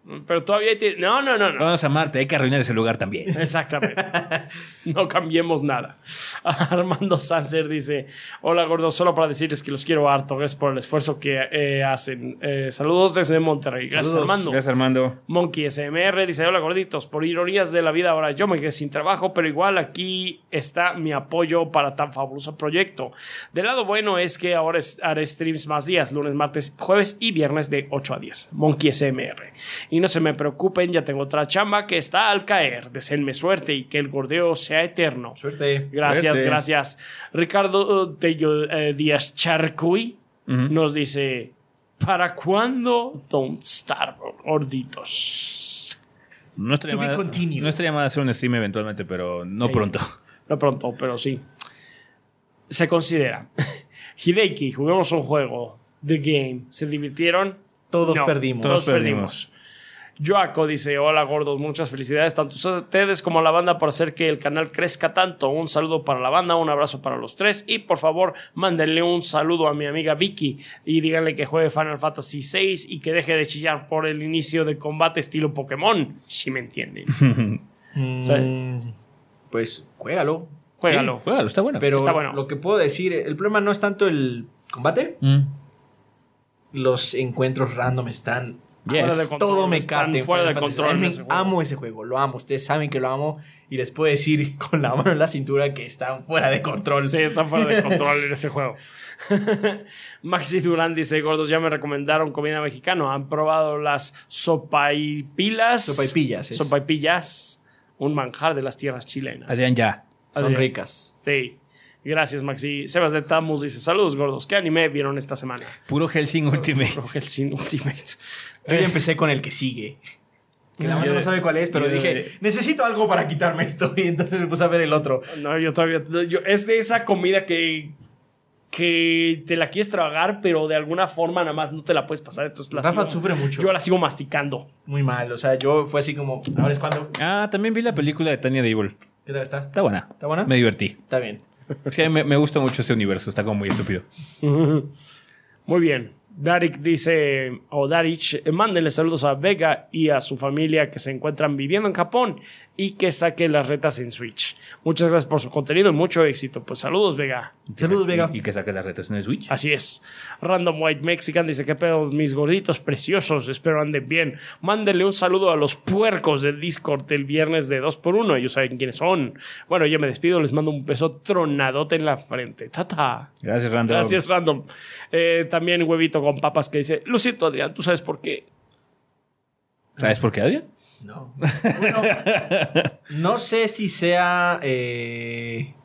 Pero todavía hay... T- no, no, no, no. Vamos a Marte, hay que arruinar ese lugar también. Exactamente. No cambiemos nada. Armando Sanser dice: hola gordos, solo para decirles que los quiero harto. Gracias por el esfuerzo que eh, hacen. Eh, saludos desde Monterrey. Gracias, Saludos. Armando. Gracias, Armando. Monkey S M R dice: hola gorditos, por ironías de la vida ahora yo me quedé sin trabajo, pero igual aquí está mi apoyo para tan fabuloso proyecto. Del lado bueno es que ahora es, haré streams más días, lunes, martes, jueves y viernes de ocho a diez. Monkey S M R. Y no se me preocupen, ya tengo otra chamba que está al caer. Deseenme suerte y que el gordeo sea eterno. Suerte. Gracias, Suerte. gracias. Ricardo uh, Tello eh, Díaz Charcuy Ujú. nos dice: ¿para cuándo Don't Starve, gorditos? Nuestra To be llamada, continued. nuestra llamada a hacer un stream eventualmente, pero no Sí. pronto. No pronto, pero sí. Se considera. Hideki, jugamos un juego. The Game. ¿Se divirtieron? Todos No, perdimos. Todos Todos perdimos. Joaco dice: hola gordos, muchas felicidades tanto a ustedes como a la banda por hacer que el canal crezca tanto. Un saludo para la banda, un abrazo para los tres y por favor mándenle un saludo a mi amiga Vicky y díganle que juegue Final Fantasy seis y que deje de chillar por el inicio de combate estilo Pokémon, si me entienden. Mm, Sí. Pues juégalo. Juégalo. Sí, juégalo, está bueno. Pero Está bueno. lo que puedo decir, el problema no es tanto el combate. Mm. Los encuentros random están... Yes. Fuera de control, Todo me están cate. en fuera de Final Fantasy. control en Me ese juego. amo ese juego, lo amo. Ustedes saben que lo amo y les puedo decir con la mano en la cintura que están fuera de control. Sí, están fuera de control en ese juego. Maxi Durán dice: gordos, ya me recomendaron comida mexicana. ¿Han probado las sopaipilas? Sopaipillas, es. Sopaipillas. Un manjar de las tierras chilenas. Adrián, ya. Son Adrián. ricas. Sí. Gracias, Maxi. Sebas de Tamus dice: saludos, gordos. ¿Qué anime vieron esta semana? Puro Helsing Ultimate. Pro Hellsing Ultimate. Yo ya empecé con el que sigue. Que la Yo mano de- no sabe cuál es, pero yo dije, de- necesito algo para quitarme esto. Y entonces me puse a ver el otro. No, yo todavía... yo- es de esa comida que... que te la quieres tragar, pero de alguna forma nada más no te la puedes pasar. Entonces la Rafa sigo- sufre mucho. Yo la sigo masticando. Muy mal. O sea, yo fue así como, ahora es cuando... Ah, también vi la película de Tanya de Evil. ¿Qué tal está? Está buena. ¿Está buena? Me divertí. Está bien. Es que me, me gusta mucho ese universo. Está como muy estúpido. Muy bien. Darik dice, o Darich, eh, mándenle saludos a Vega y a su familia que se encuentran viviendo en Japón y que saque las retas en Switch. Muchas gracias por su contenido y mucho éxito. Pues saludos, Vega. Saludos, Vega. Y que saque las retas en el Switch. Así es. Random White Mexican dice: ¿qué pedo, mis gorditos preciosos? Espero anden bien. Mándenle un saludo a los puercos del Discord del viernes de dos por uno. Ellos saben quiénes son. Bueno, yo me despido. Les mando un beso tronadote en la frente. Tata. Gracias, Random. Gracias, Random. Eh, también Huevito con Papas que dice: lo siento, Adrián, ¿tú sabes por qué? ¿Sabes por qué, Adrián? No. Bueno, no sé si sea... eh,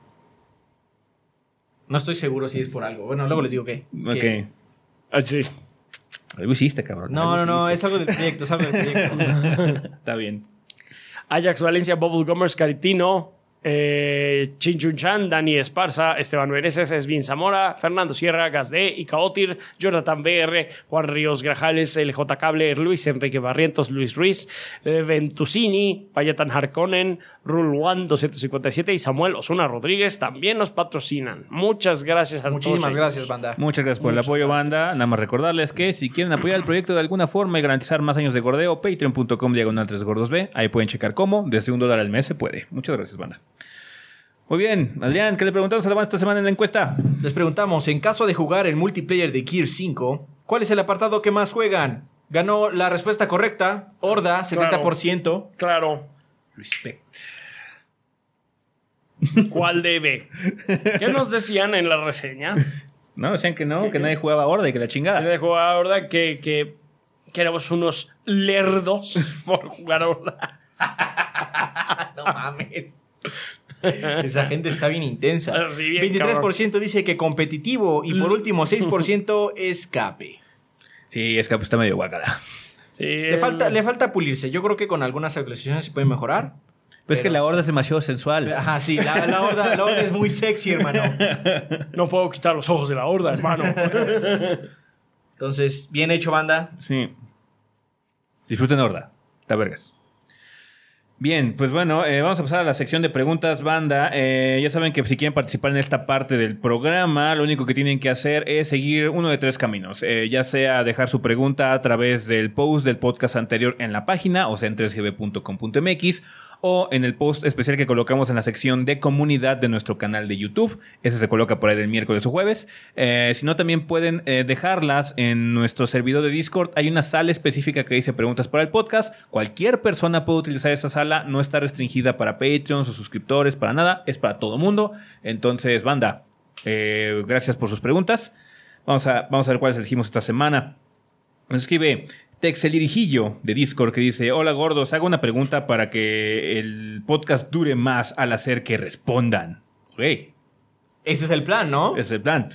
No estoy seguro si es por algo. Bueno, luego les digo qué. Es Ok. que- Ah, sí. Algo hiciste, cabrón. No, Algo no, no. Es hiciste. algo del proyecto. Es algo del proyecto. Está bien. Ajax Valencia, Bubblegumers, Caritino, eh, Chinchun Chan, Dani Esparza, Esteban Mereces, Esvin Zamora, Fernando Sierra, Gasde, Icaotir, Jonathan B R, Juan Ríos Grajales, L J Cable, Luis Enrique Barrientos, Luis Ruiz, eh, Ventusini, Payatan Harkonnen, Rule One doscientos cincuenta y siete y Samuel Osuna Rodríguez también nos patrocinan. Muchas gracias a Muchísimas todos. gracias, banda. Muchas gracias por el apoyo, banda. Nada más recordarles que si quieren apoyar el proyecto de alguna forma y garantizar más años de gordeo, patreon punto com diagonal tres gordos B. Ahí pueden checar cómo. Desde un dólar al mes se puede. Muchas gracias, banda. Muy bien. Adrián, ¿qué le preguntamos a la banda esta semana en la encuesta? Les preguntamos, en caso de jugar el multiplayer de Gear cinco, ¿cuál es el apartado que más juegan? Ganó la respuesta correcta, Horda, setenta por ciento. Claro. Respect. ¿Cuál debe? ¿Qué nos decían en la reseña? No, decían que no, que nadie jugaba Horda y que la Me chingada. dejó ahora que, que, que éramos unos lerdos por jugar ahora. No mames. Esa gente está bien intensa. Sí, bien veintitrés por ciento dice que competitivo y por último seis por ciento escape. Sí, es que está medio guacala. Sí, Le falta, le falta pulirse. Yo creo que con algunas actualizaciones se puede mejorar. Pero es que la Horda es demasiado sensual. Ajá, sí, la, la, horda, la horda es muy sexy, hermano. No puedo quitar los ojos de la horda, hermano. Entonces, bien hecho, banda. Sí. Disfruten Horda. Está vergas. Bien, pues bueno, eh, vamos a pasar a la sección de preguntas, banda. Eh, ya saben que si quieren participar en esta parte del programa, lo único que tienen que hacer es seguir uno de tres caminos. Eh, ya sea dejar su pregunta a través del post del podcast anterior en la página, o sea, en tres g b punto com punto m x, o en el post especial que colocamos en la sección de comunidad de nuestro canal de YouTube. Ese se coloca por ahí del miércoles o jueves. Eh, si no, también pueden eh, dejarlas en nuestro servidor de Discord. Hay una sala específica que dice preguntas para el podcast. Cualquier persona puede utilizar esa sala. No está restringida para Patreons o suscriptores, para nada. Es para todo mundo. Entonces, banda, eh, gracias por sus preguntas. Vamos a, vamos a ver cuáles elegimos esta semana. Nos escribe Texelirijillo de Discord que dice: hola gordos, hago una pregunta para que el podcast dure más al hacer que respondan. Okay. Ese es el plan, ¿no? Ese es el plan.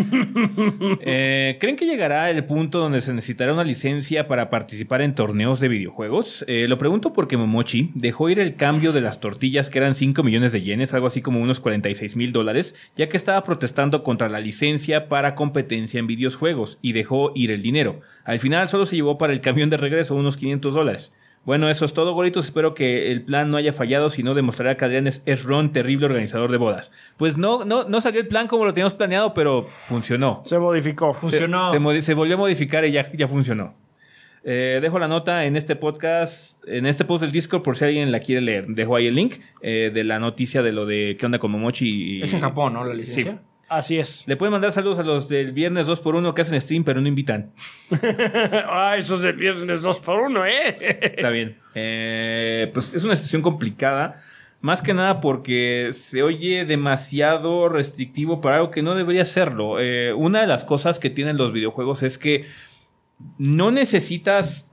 eh, ¿Creen que llegará el punto donde se necesitará una licencia para participar en torneos de videojuegos? Eh, lo pregunto porque Momochi dejó ir el cambio de las tortillas, que eran cinco millones de yenes, algo así como unos cuarenta y seis mil dólares, ya que estaba protestando contra la licencia para competencia en videojuegos y dejó ir el dinero. Al final solo se llevó para el camión de regreso unos quinientos dólares. Bueno, eso es todo, goritos. Espero que el plan no haya fallado, si no demostrará que Adrián es, es Ron, terrible organizador de bodas. Pues no, no, no salió el plan como lo teníamos planeado, pero funcionó. Se modificó. Funcionó. Se, se, se volvió a modificar y ya, ya funcionó. Eh, dejo la nota en este podcast, en este post del Discord, por si alguien la quiere leer. Dejo ahí el link eh, de la noticia de lo de qué onda con Momochi. Y, es en Japón, ¿no? La licencia. Sí. Así es. Le pueden mandar saludos a los del viernes dos por uno que hacen stream, pero no invitan. Ah, esos del viernes dos por uno, ¿eh? Está bien. Eh, pues es una situación complicada. Más que nada porque se oye demasiado restrictivo para algo que no debería serlo. Eh, una de las cosas que tienen los videojuegos es que no necesitas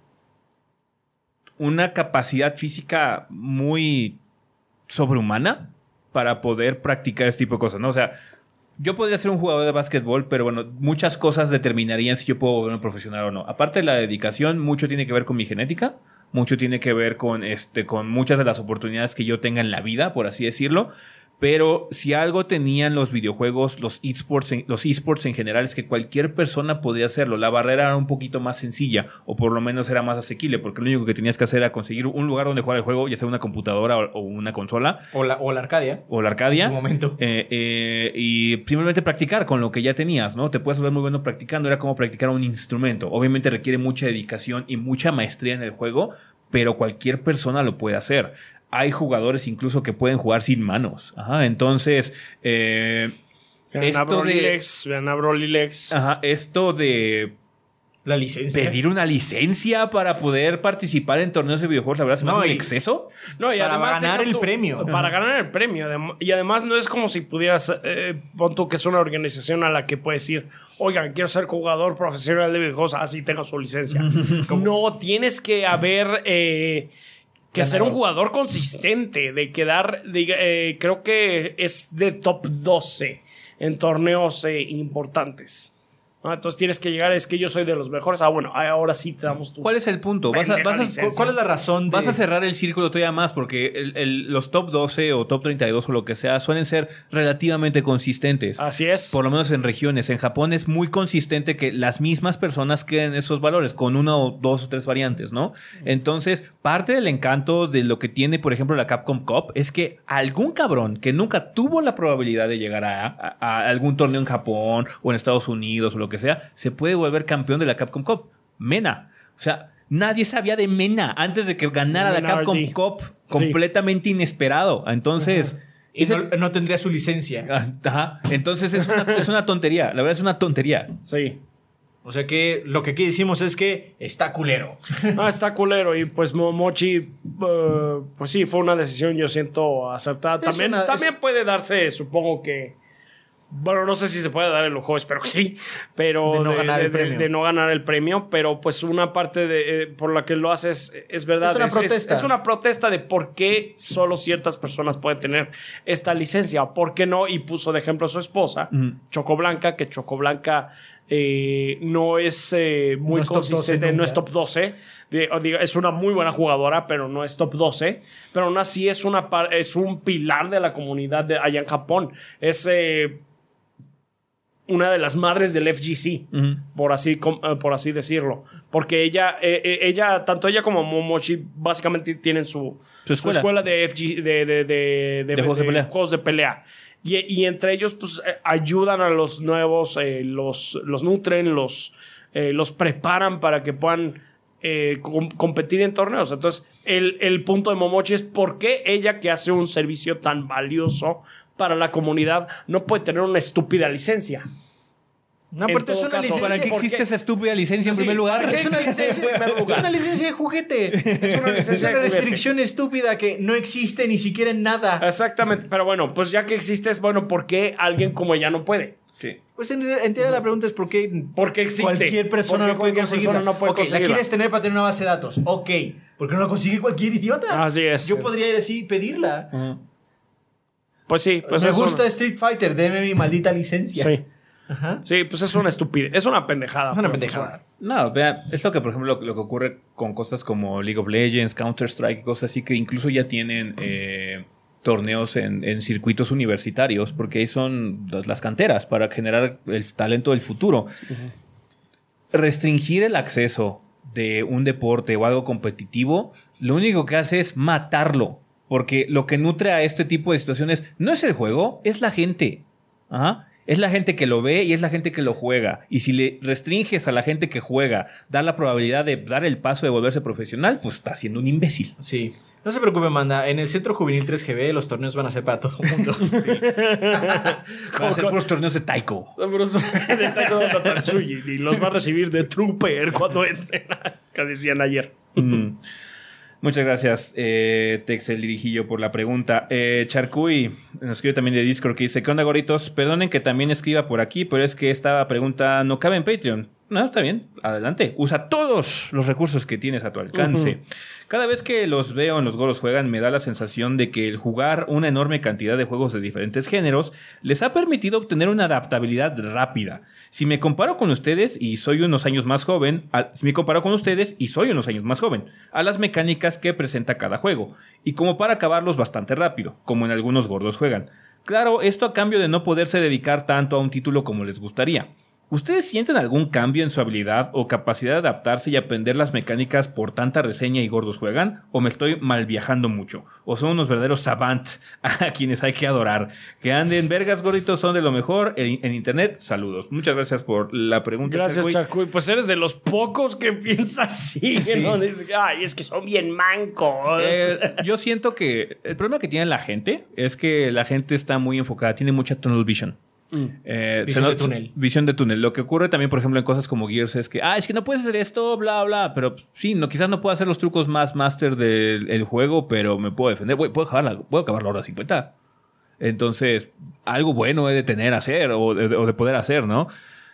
una capacidad física muy sobrehumana para poder practicar este tipo de cosas, ¿no? O sea, yo podría ser un jugador de básquetbol, pero bueno, muchas cosas determinarían si yo puedo volverme profesional o no. Aparte de la dedicación, mucho tiene que ver con mi genética, mucho tiene que ver con, este, con muchas de las oportunidades que yo tenga en la vida, por así decirlo. Pero si algo tenían los videojuegos, los esports, en, los esports en general, es que cualquier persona podría hacerlo. La barrera era un poquito más sencilla, o por lo menos era más asequible, porque lo único que tenías que hacer era conseguir un lugar donde jugar el juego, ya sea una computadora o, o una consola. O la, o la Arcadia. O la Arcadia. En su momento. Eh, eh, y simplemente practicar con lo que ya tenías, ¿no? Te puedes volver muy bueno practicando. Era como practicar un instrumento. Obviamente requiere mucha dedicación y mucha maestría en el juego, pero cualquier persona lo puede hacer. Hay jugadores incluso que pueden jugar sin manos. Ajá, entonces, eh, vean esto a Broly de... Lex, vean a Broly Lex. Ajá, esto de... La licencia. Pedir una licencia para poder participar en torneos de videojuegos, la verdad, se me No, hace un y- exceso. No, y Para además ganar deja el tú- premio. Para ganar el premio. Adem- Y además no es como si pudieras, eh, pon tú que es una organización a la que puedes ir, oigan, quiero ser jugador profesional de videojuegos, así tengo su licencia. No, tienes que haber... Eh, que Ganador. ser un jugador consistente, de quedar, de, eh, creo que es de top doce en torneos eh, importantes. ¿No? Entonces tienes que llegar, es que yo soy de los mejores. Ah, bueno, ahora sí te damos tu... ¿Cuál es el punto? Vas a, pendeja vas a- licencia. ¿Cuál es la razón de...? Vas a cerrar el círculo todavía más porque el- el- los top doce o top treinta y dos o lo que sea suelen ser relativamente consistentes. Así es. Por lo menos en regiones. En Japón es muy consistente que las mismas personas queden esos valores con una o dos o tres variantes, ¿no? Entonces, parte del encanto de lo que tiene, por ejemplo, la Capcom Cup es que algún cabrón que nunca tuvo la probabilidad de llegar a, a- a algún torneo en Japón o en Estados Unidos o lo que sea, se puede volver campeón de la Capcom Cup. Mena. O sea, nadie sabía de Mena antes de que ganara la Mena Capcom R D. Cup. Sí. Completamente inesperado. Entonces... Y ese- no, no tendría su licencia. Ajá. Entonces es una, es una tontería. La verdad es una tontería. Sí. O sea que lo que aquí decimos es que está culero. Ah, está culero. Y pues Momochi, eh, pues sí, fue una decisión, yo siento, acertada. Es También, una- también es- puede darse, supongo que. Bueno, no sé si se puede dar el lujo, espero que sí. Pero De no ganar el de- premio. de no ganar el premio. Pero pues una parte de, eh, por la que lo haces es verdad. Es una protesta. Es, una protesta de por qué solo ciertas personas pueden tener esta licencia. ¿Por qué no? Y puso de ejemplo a su esposa, Ujú. Chocoblanca, que Chocoblanca eh, no es eh, muy No es top doce consistente, no nunca. es top doce. De- o diga, es una muy buena jugadora, pero no es top doce. Pero aún así es, una, par- es un pilar de la comunidad de allá en Japón. Es... eh, una de las madres del F G C, uh-huh. por, así, por así decirlo. Porque ella, eh, ella, tanto ella como Momochi, básicamente tienen su, su, escuela? su escuela de F G de, de, de, de, de, de, juegos, de, de juegos de pelea. Y, y entre ellos, pues, eh, ayudan a los nuevos, eh, los, los nutren, los, eh, los preparan para que puedan eh, com- competir en torneos. Entonces, el, el punto de Momochi es por qué ella, que hace un servicio tan valioso para la comunidad, no puede tener una estúpida licencia. No, pero es una caso, licencia. ¿Para qué existe qué? esa estúpida licencia en sí, primer lugar? Es una licencia, es una licencia de juguete. Es una, licencia es una de restricción juguete. estúpida que no existe ni siquiera en nada. Exactamente. Pero bueno, pues ya que existe, es bueno, ¿por qué alguien como ella no puede? Sí. Pues entiende la pregunta es por qué, ¿Por qué existe? cualquier persona no puede conseguirla. No puede okay, la quieres tener para tener una base de datos. Ok, ¿por qué no la consigue cualquier idiota? Así es. Yo podría ir así y pedirla. Uh-huh. Pues sí. Pues me es gusta un... Street Fighter, déme mi maldita licencia. Sí. Ajá. Sí, pues es una estupidez. Es una pendejada. Es una pendejada. No, vea, es lo que, por ejemplo, lo, lo que ocurre con cosas como League of Legends, Counter-Strike, cosas así que incluso ya tienen eh, torneos en, en circuitos universitarios, porque ahí son las, las canteras para generar el talento del futuro. Uh-huh. Restringir el acceso de un deporte o algo competitivo, lo único que hace es matarlo, porque lo que nutre a este tipo de situaciones no es el juego, es la gente. Ajá. Es la gente que lo ve y es la gente que lo juega. Y si le restringes a la gente que juega, da la probabilidad de dar el paso de volverse profesional, pues está siendo un imbécil. Sí. No se preocupe, Manda. En el Centro Juvenil tres G B los torneos van a ser para todo el mundo. Sí. Van a ser puros torneos de Taiko. De Taiko de Tatsuyi. Y los va a recibir de Trooper cuando entren. Que decían ayer. Mm. Muchas gracias, eh, Tex el Dirijillo, por la pregunta. Eh, Charcuy nos escribe también de Discord que dice: ¿qué onda, goritos? Perdonen que también escriba por aquí, pero es que esta pregunta no cabe en Patreon. No, está bien, adelante. Usa todos los recursos que tienes a tu alcance. Uh-huh. Cada vez que los veo en Los Goros Juegan, me da la sensación de que el jugar una enorme cantidad de juegos de diferentes géneros les ha permitido obtener una adaptabilidad rápida. Si me comparo con ustedes y soy unos años más joven, a, si me comparo con ustedes y soy unos años más joven, a las mecánicas que presenta cada juego, y como para acabarlos bastante rápido, como en algunos gordos juegan. Claro, esto a cambio de no poderse dedicar tanto a un título como les gustaría. ¿Ustedes sienten algún cambio en su habilidad o capacidad de adaptarse y aprender las mecánicas por tanta reseña y gordos juegan? ¿O me estoy mal viajando mucho? ¿O son unos verdaderos savant a quienes hay que adorar? Que anden vergas, gorditos, son de lo mejor en, en internet. Saludos. Muchas gracias por la pregunta. Gracias, Charcuy. Pues eres de los pocos que piensa así. Sí. ¿No? Ay, es que son bien mancos. Eh, yo siento que el problema que tiene la gente es que la gente está muy enfocada, tiene mucha tunnel vision. Mm. Eh, visión no, de túnel. Visión de túnel. Lo que ocurre también, por ejemplo, en cosas como Gears es que, ah, es que no puedes hacer esto, bla, bla. Pero sí, no, quizás no puedo hacer los trucos más master del el juego, pero me puedo defender. Voy, puedo, acabar la, puedo acabar la hora cincuenta. Entonces, algo bueno he de tener, hacer o de, o de poder hacer, ¿no?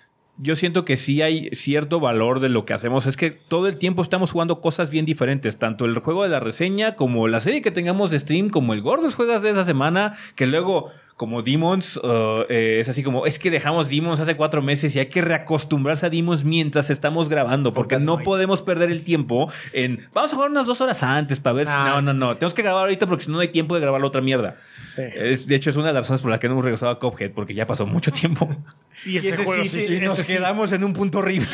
Yo siento que sí hay cierto valor de lo que hacemos. Es que todo el tiempo estamos jugando cosas bien diferentes. Tanto el juego de la reseña, como la serie que tengamos de stream, como el Gordos Juegas de esa semana, que luego... Como Demons, uh, eh, es así como, es que dejamos Demons hace cuatro meses y hay que reacostumbrarse a Demons mientras estamos grabando, porque Porque no noise. podemos perder el tiempo en, vamos a jugar unas dos horas antes para ver si... Ah, No, sí. no, no, tenemos que grabar ahorita porque si no, no hay tiempo de grabar la otra mierda. Sí. Es, de hecho, es una de las razones por las que no hemos regresado a Cuphead, porque ya pasó mucho tiempo. Y ese, ese juego sí, sí, sí, sí, Y nos ese sí. quedamos en un punto horrible.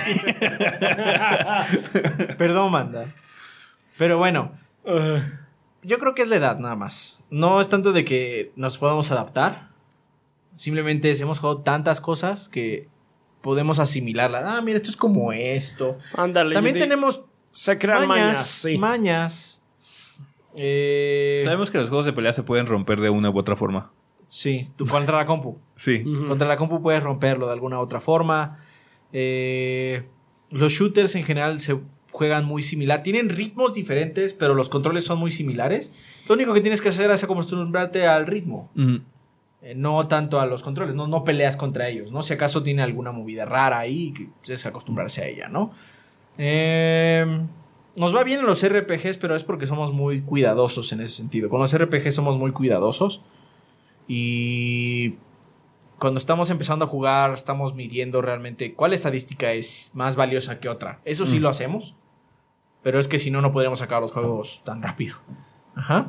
Perdón, Manda. Pero bueno, Uh, yo creo que es la edad nada más. No es tanto de que nos podamos adaptar. Simplemente es, hemos jugado tantas cosas que podemos asimilarlas. Ah, mira, esto es como esto. ándale. También de- tenemos Se crean mañas. mañas, sí. Mañas. Eh, Sabemos que los juegos de pelea se pueden romper de una u otra forma. Sí, tú contra la compu. Sí. Ujú. Contra la compu puedes romperlo de alguna otra forma. Eh, los shooters en general se juegan muy similar. Tienen ritmos diferentes, pero los controles son muy similares. Lo único que tienes que hacer es acostumbrarte al ritmo. Mm. Eh, no tanto a los controles. No, no peleas contra ellos, ¿no? Si acaso tiene alguna movida rara ahí, que es acostumbrarse a ella, ¿no? Eh, nos va bien en los R P Gs, pero es porque somos muy cuidadosos en ese sentido. Con los R P Gs somos muy cuidadosos. Y cuando estamos empezando a jugar, estamos midiendo realmente cuál estadística es más valiosa que otra. Eso sí Mm. lo hacemos. Pero es que si no, no podríamos sacar los juegos tan rápido. Ajá.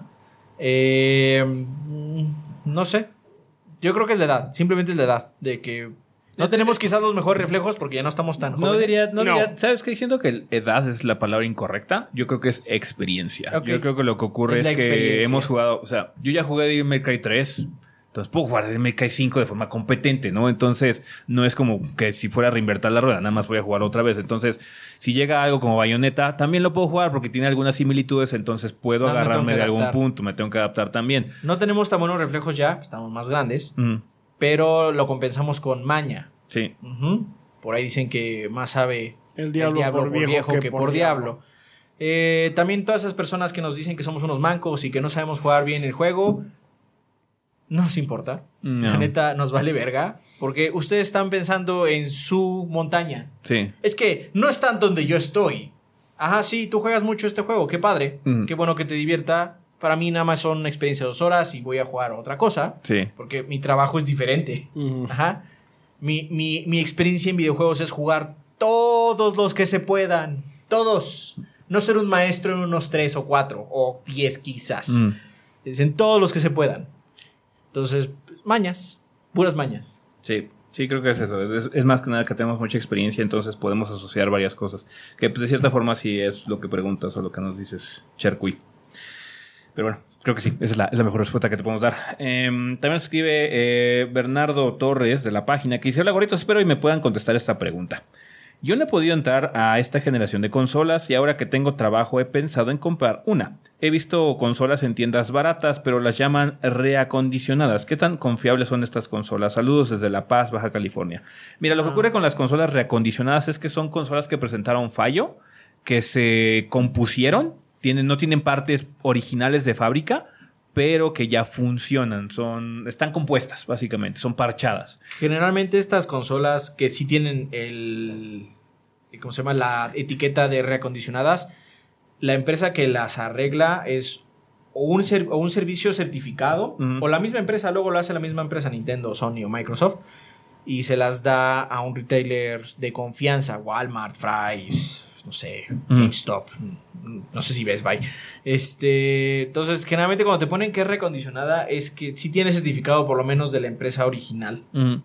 Eh, mm, no sé. Yo creo que es la edad. Simplemente es la edad. De que No tenemos quizás los mejores reflejos porque ya no estamos tan jóvenes. No diría, no, No. diría, ¿sabes qué? Diciendo que edad es la palabra incorrecta. Yo creo que es experiencia. Ok. Yo creo que lo que ocurre Es es, la que experiencia. hemos jugado, o sea, yo ya jugué Devil May Cry tres, entonces puedo jugar Devil May Cry cinco de forma competente, ¿no? Entonces, no es como que si fuera a reinvertir la rueda, nada más voy a jugar otra vez. Entonces, si llega algo como Bayonetta, también lo puedo jugar porque tiene algunas similitudes, entonces puedo Ah, me tengo agarrarme que de algún adaptar. punto, me tengo que adaptar también. No tenemos tan buenos reflejos ya, estamos más grandes, Mm, pero lo compensamos con maña. sí. Ujú. Por ahí dicen que más sabe El diablo por viejo que por diablo. Eh, también todas esas personas que nos dicen que somos unos mancos y que no sabemos jugar bien el juego, no nos importa. No. La neta nos vale verga, porque ustedes están pensando en su montaña. Sí. Es que no están donde yo estoy. Ajá, sí, tú juegas mucho este juego, qué padre, Mm. qué bueno que te divierta. Para mí nada más son una experiencia de dos horas y voy a jugar otra cosa, Sí. porque mi trabajo es diferente. Ujú. Ajá. Mi, mi, mi experiencia en videojuegos es jugar todos los que se puedan. Todos. No ser un maestro en unos tres o cuatro o diez quizás. Mm. Es en todos los que se puedan. Entonces, mañas. Puras mañas. Sí, sí, creo que es eso. Es, es más que nada que tenemos mucha experiencia, entonces podemos asociar varias cosas. Que pues, de cierta forma sí es lo que preguntas o lo que nos dices, Chercui. Pero bueno, creo que sí, esa es la, es la mejor respuesta que te podemos dar. Eh, también nos escribe eh, Bernardo Torres de la página que dice: hola gorritos, espero y me puedan contestar esta pregunta. Yo no he podido entrar a esta generación de consolas y ahora que tengo trabajo he pensado en comprar una. He visto consolas en tiendas baratas, pero las llaman reacondicionadas. ¿Qué tan confiables son estas consolas? Saludos desde La Paz, Baja California. Mira, lo que ocurre con las consolas reacondicionadas es que son consolas que presentaron fallo, que se compusieron, tienen, no tienen partes originales de fábrica, pero que ya funcionan, son, están compuestas básicamente, son parchadas. Generalmente estas consolas que sí tienen el... ¿Cómo se llama? La etiqueta de reacondicionadas. La empresa que las arregla es o un, ser- o un servicio certificado, Ujú. o la misma empresa, luego lo hace la misma empresa, Nintendo, Sony o Microsoft, y se las da a un retailer de confianza, Walmart, Fry's, no sé, Ujú. GameStop, no sé si Best Buy. Este, entonces, generalmente cuando te ponen que es recondicionada es que sí tiene certificado por lo menos de la empresa original. Mm.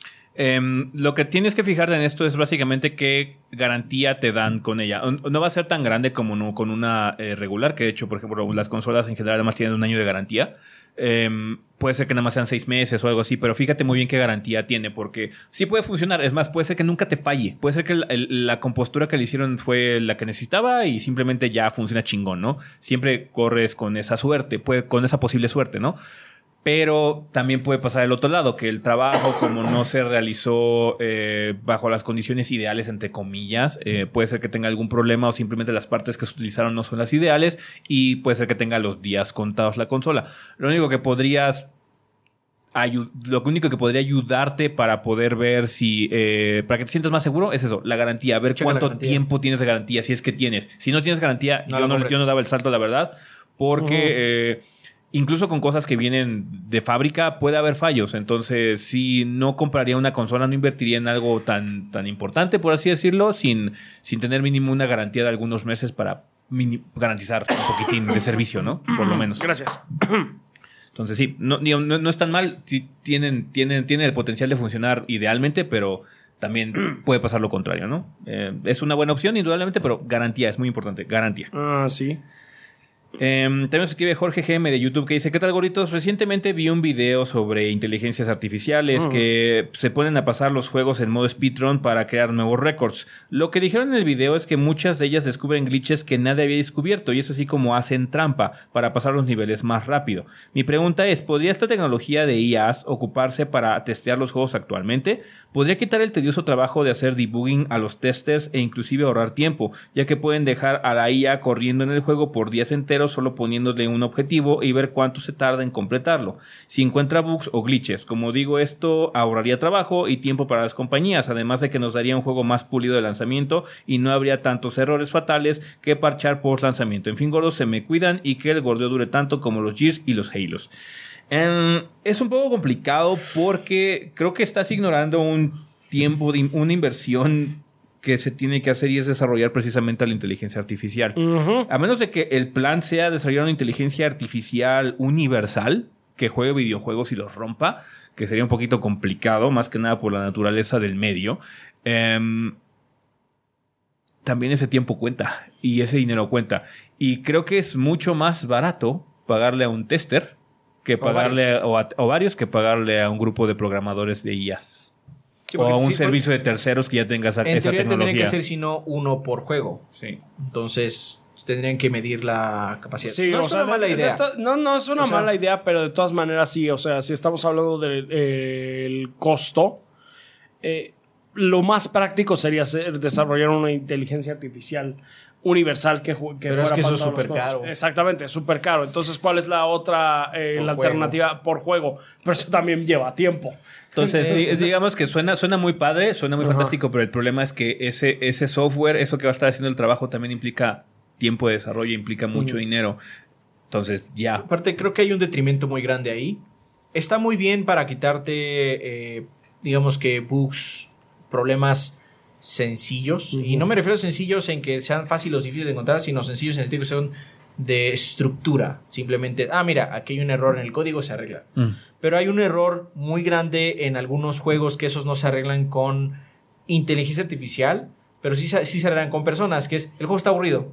Em, lo que tienes que fijarte en esto es básicamente qué garantía te dan con ella. No va a ser tan grande como no, con una eh, regular, que de hecho, por ejemplo, las consolas en general además tienen un año de garantía. Em, puede ser que nada más sean seis meses o algo así, pero fíjate muy bien qué garantía tiene, porque sí puede funcionar. Es más, puede ser que nunca te falle. Puede ser que el- el- la compostura que le hicieron fue la que necesitaba y simplemente ya funciona chingón, ¿no? Siempre corres con esa suerte, puede, con esa posible suerte, ¿no? Pero también puede pasar el otro lado, que el trabajo, como no se realizó eh, bajo las condiciones ideales, entre comillas, eh, puede ser que tenga algún problema o simplemente las partes que se utilizaron no son las ideales y puede ser que tenga los días contados la consola. Lo único que podrías... ayu- Lo único que podría ayudarte para poder ver si... eh, para que te sientas más seguro es eso, la garantía. Ver Checa la cuánto garantía. tiempo tienes de garantía, si es que tienes. Si no tienes garantía, No yo, la no, compres. yo no daba el salto, la verdad, porque... Ujú. eh, incluso con cosas que vienen de fábrica puede haber fallos. Entonces, si no compraría una consola, no invertiría en algo tan, tan importante, por así decirlo, sin, sin tener mínimo una garantía de algunos meses para mini- garantizar un poquitín de servicio, ¿no? Por lo menos. Gracias. Entonces, sí, no, digo, no, no es tan mal. Sí, tienen, tienen, tienen el potencial de funcionar idealmente, pero también puede pasar lo contrario, ¿no? Eh, es una buena opción, indudablemente, pero garantía es muy importante. Garantía. Ah, sí. Eh, también nos escribe Jorge G M de YouTube que dice: ¿qué tal, gorritos? Recientemente vi un video sobre inteligencias artificiales Mm. que se ponen a pasar los juegos en modo speedrun para crear nuevos récords. Lo que dijeron en el video es que muchas de ellas descubren glitches que nadie había descubierto y eso así como hacen trampa para pasar los niveles más rápido. Mi pregunta es: ¿podría esta tecnología de I As ocuparse para testear los juegos actualmente? ¿Podría quitar el tedioso trabajo de hacer debugging a los testers e inclusive ahorrar tiempo, ya que pueden dejar a la I A corriendo en el juego por días enteros solo poniéndole un objetivo y ver cuánto se tarda en completarlo? Si encuentra bugs o glitches, como digo, esto ahorraría trabajo y tiempo para las compañías, además de que nos daría un juego más pulido de lanzamiento y no habría tantos errores fatales que parchar post lanzamiento. En fin, gordos, se me cuidan y que el gordeo dure tanto como los Gears y los Halos. Um, es un poco complicado porque creo que estás ignorando un tiempo, de, una inversión que se tiene que hacer y es desarrollar precisamente la inteligencia artificial. Ujú. A menos de que el plan sea desarrollar una inteligencia artificial universal, que juegue videojuegos y los rompa, que sería un poquito complicado, más que nada por la naturaleza del medio. Eh, también ese tiempo cuenta y ese dinero cuenta. Y creo que es mucho más barato pagarle a un tester que pagarle o, varios. A, o, a, o varios que pagarle a un grupo de programadores de I As. Sí, o a un sí, servicio de terceros que ya tenga esa, en esa teoría tecnología. Tendría que ser sino uno por juego. Sí. Entonces tendrían que medir la capacidad. Sí, no es sea, una mala de, idea. De to, no, no es una o sea, mala idea, pero de todas maneras sí. O sea, si estamos hablando del eh, costo, eh, lo más práctico sería hacer, desarrollar una inteligencia artificial universal que, que pero fuera es que eso para es súper caro. Exactamente, es súper caro. Entonces, ¿cuál es la otra eh, la alternativa por juego? Pero eso también lleva tiempo. Entonces, eh, digamos que suena, suena muy padre, suena muy uh-huh. fantástico, pero el problema es que ese, ese software, eso que va a estar haciendo el trabajo, también implica tiempo de desarrollo, implica mucho uh-huh. dinero. Entonces, ya. Aparte, creo que hay un detrimento muy grande ahí. Está muy bien para quitarte, eh, digamos que bugs, problemas sencillos, uh-huh. y no me refiero a sencillos en que sean fáciles o difíciles de encontrar, sino sencillos en el sentido que son de estructura. Simplemente, ah, mira, aquí hay un error en el código, se arregla. Uh-huh. Pero hay un error muy grande en algunos juegos que esos no se arreglan con inteligencia artificial, pero sí, sí se arreglan con personas, que es, el juego está aburrido.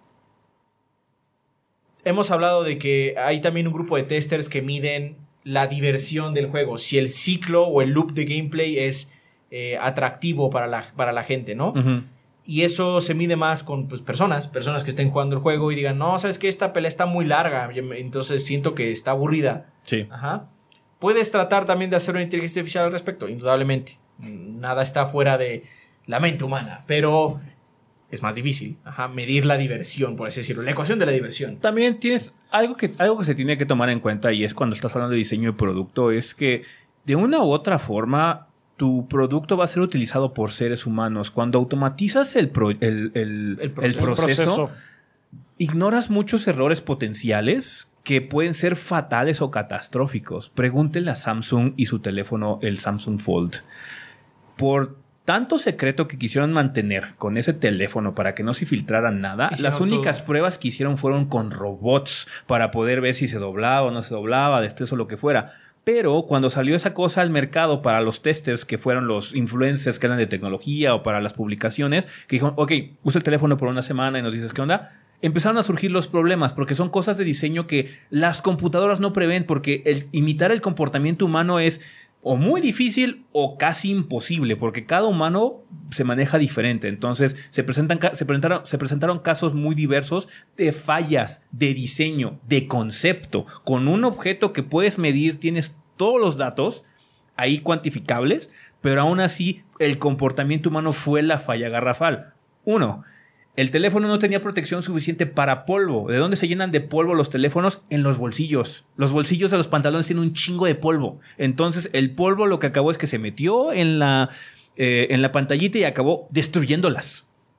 Hemos hablado de que hay también un grupo de testers que miden la diversión del juego, si el ciclo o el loop de gameplay es Eh, atractivo para la, para la gente, ¿no? Uh-huh. Y eso se mide más con pues, personas, personas que estén jugando el juego y digan, no, ¿sabes qué? Esta pelea está muy larga, entonces siento que está aburrida. Sí. Ajá. Puedes tratar también de hacer una inteligencia artificial al respecto, indudablemente. Nada está fuera de la mente humana, pero es más difícil, ajá, medir la diversión, por así decirlo, la ecuación de la diversión. También tienes algo que, algo que se tiene que tomar en cuenta, y es cuando estás hablando de diseño de producto, es que de una u otra forma tu producto va a ser utilizado por seres humanos. Cuando automatizas el, pro, el, el, el, proceso, el proceso, el proceso, ignoras muchos errores potenciales que pueden ser fatales o catastróficos. Pregúntenle a Samsung y su teléfono, el Samsung Fold. Por tanto secreto que quisieron mantener con ese teléfono para que no se filtrara nada, hicieron las únicas todo. Pruebas que hicieron fueron con robots para poder ver si se doblaba o no se doblaba, de estrés o lo que fuera. Pero cuando salió esa cosa al mercado para los testers, que fueron los influencers que eran de tecnología o para las publicaciones, que dijeron, ok, usa el teléfono por una semana y nos dices qué onda, empezaron a surgir los problemas porque son cosas de diseño que las computadoras no prevén, porque el imitar el comportamiento humano es o muy difícil o casi imposible, porque cada humano se maneja diferente. Entonces se, presentan, se, presentaron, se presentaron casos muy diversos de fallas de diseño, de concepto. Con un objeto que puedes medir, tienes todos los datos ahí cuantificables, pero aún así el comportamiento humano fue la falla garrafal. Uno, el teléfono no tenía protección suficiente para polvo. ¿De dónde se llenan de polvo los teléfonos? En los bolsillos. Los bolsillos de los pantalones tienen un chingo de polvo. Entonces, el polvo lo que acabó es que se metió en la, eh, en la pantallita y acabó destruyéndolas.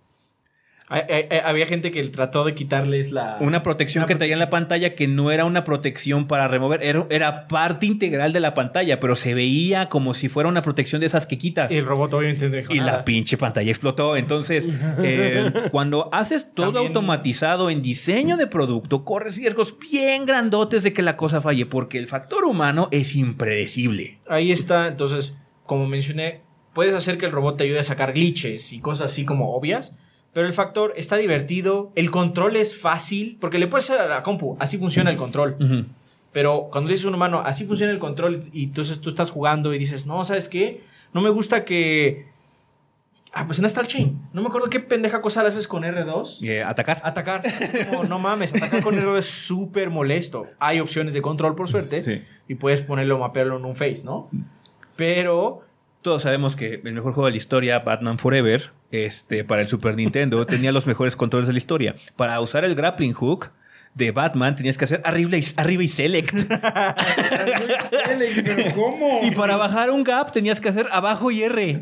Había gente que trató de quitarles la... Una protección una que traía en la pantalla que no era una protección para remover. Era, era parte integral de la pantalla, pero se veía como si fuera una protección de esas que quitas. Y el robot obviamente no dijo Y nada. La pinche pantalla explotó. Entonces, eh, cuando haces todo También... automatizado en diseño de producto, corres riesgos bien grandotes de que la cosa falle, porque el factor humano es impredecible. Ahí está. Entonces, como mencioné, puedes hacer que el robot te ayude a sacar glitches y cosas así como obvias. Pero el factor está divertido, el control es fácil, porque le puedes hacer a la compu, así funciona el control. Uh-huh. Pero cuando le dices a un humano, así funciona el control, y entonces tú estás jugando y dices, no, ¿sabes qué? No me gusta que... Ah, pues en Astral Chain, no me acuerdo qué pendeja cosa le haces con R dos. Yeah, atacar. Atacar. No, no mames, atacar con R dos es súper molesto. Hay opciones de control, por suerte, sí. Y puedes ponerlo, mapearlo en un face, ¿no? Pero... Todos sabemos que el mejor juego de la historia, Batman Forever, este, para el Super Nintendo, tenía los mejores controles de la historia. Para usar el grappling hook de Batman tenías que hacer arriba y, arriba y select. Arriba y select, pero ¿cómo? Y para bajar un gap tenías que hacer abajo y R.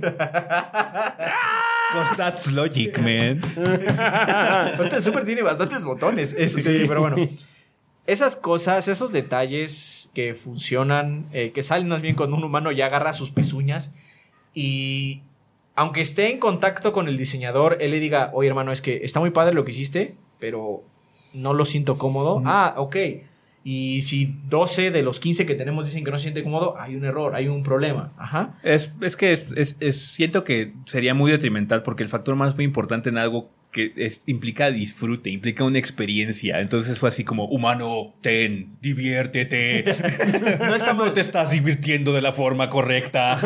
Because that's logic, man. Ahorita el Super tiene bastantes botones. Este, sí, pero bueno. Esas cosas, esos detalles que funcionan, eh, que salen más bien cuando un humano ya agarra sus pezuñas y aunque esté en contacto con el diseñador, él le diga, oye hermano, es que está muy padre lo que hiciste, pero no lo siento cómodo. Mm. Ah, ok. Y si doce de los quince que tenemos dicen que no se siente cómodo, hay un error, hay un problema. Ajá. Es, es que es, es, es, siento que sería muy detrimental porque el factor más muy importante en algo que es, implica disfrute, implica una experiencia. Entonces fue así como, humano, ten, diviértete. No, está no te estás divirtiendo de la forma correcta.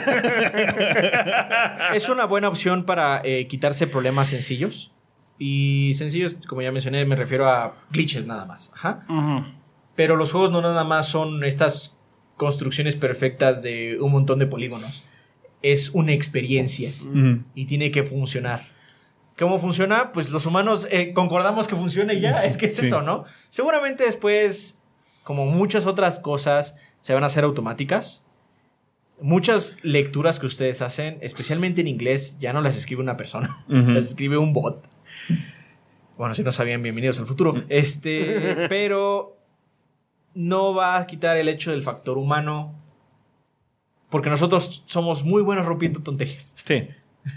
Es una buena opción para eh, quitarse problemas sencillos. Y sencillos, como ya mencioné, me refiero a glitches nada más. Ajá. Uh-huh. Pero los juegos no nada más son estas construcciones perfectas de un montón de polígonos. Es una experiencia. Uh-huh. Y tiene que funcionar. ¿Cómo funciona? Pues los humanos eh, concordamos que funcione y ya. Es que es sí. eso, ¿no? Seguramente después, como muchas otras cosas, se van a hacer automáticas. Muchas lecturas que ustedes hacen, especialmente en inglés, ya no las escribe una persona. Uh-huh. Las escribe un bot. Bueno, si no sabían, bienvenidos al futuro. Este, pero no va a quitar el hecho del factor humano. Porque nosotros somos muy buenos rompiendo tonterías. Sí.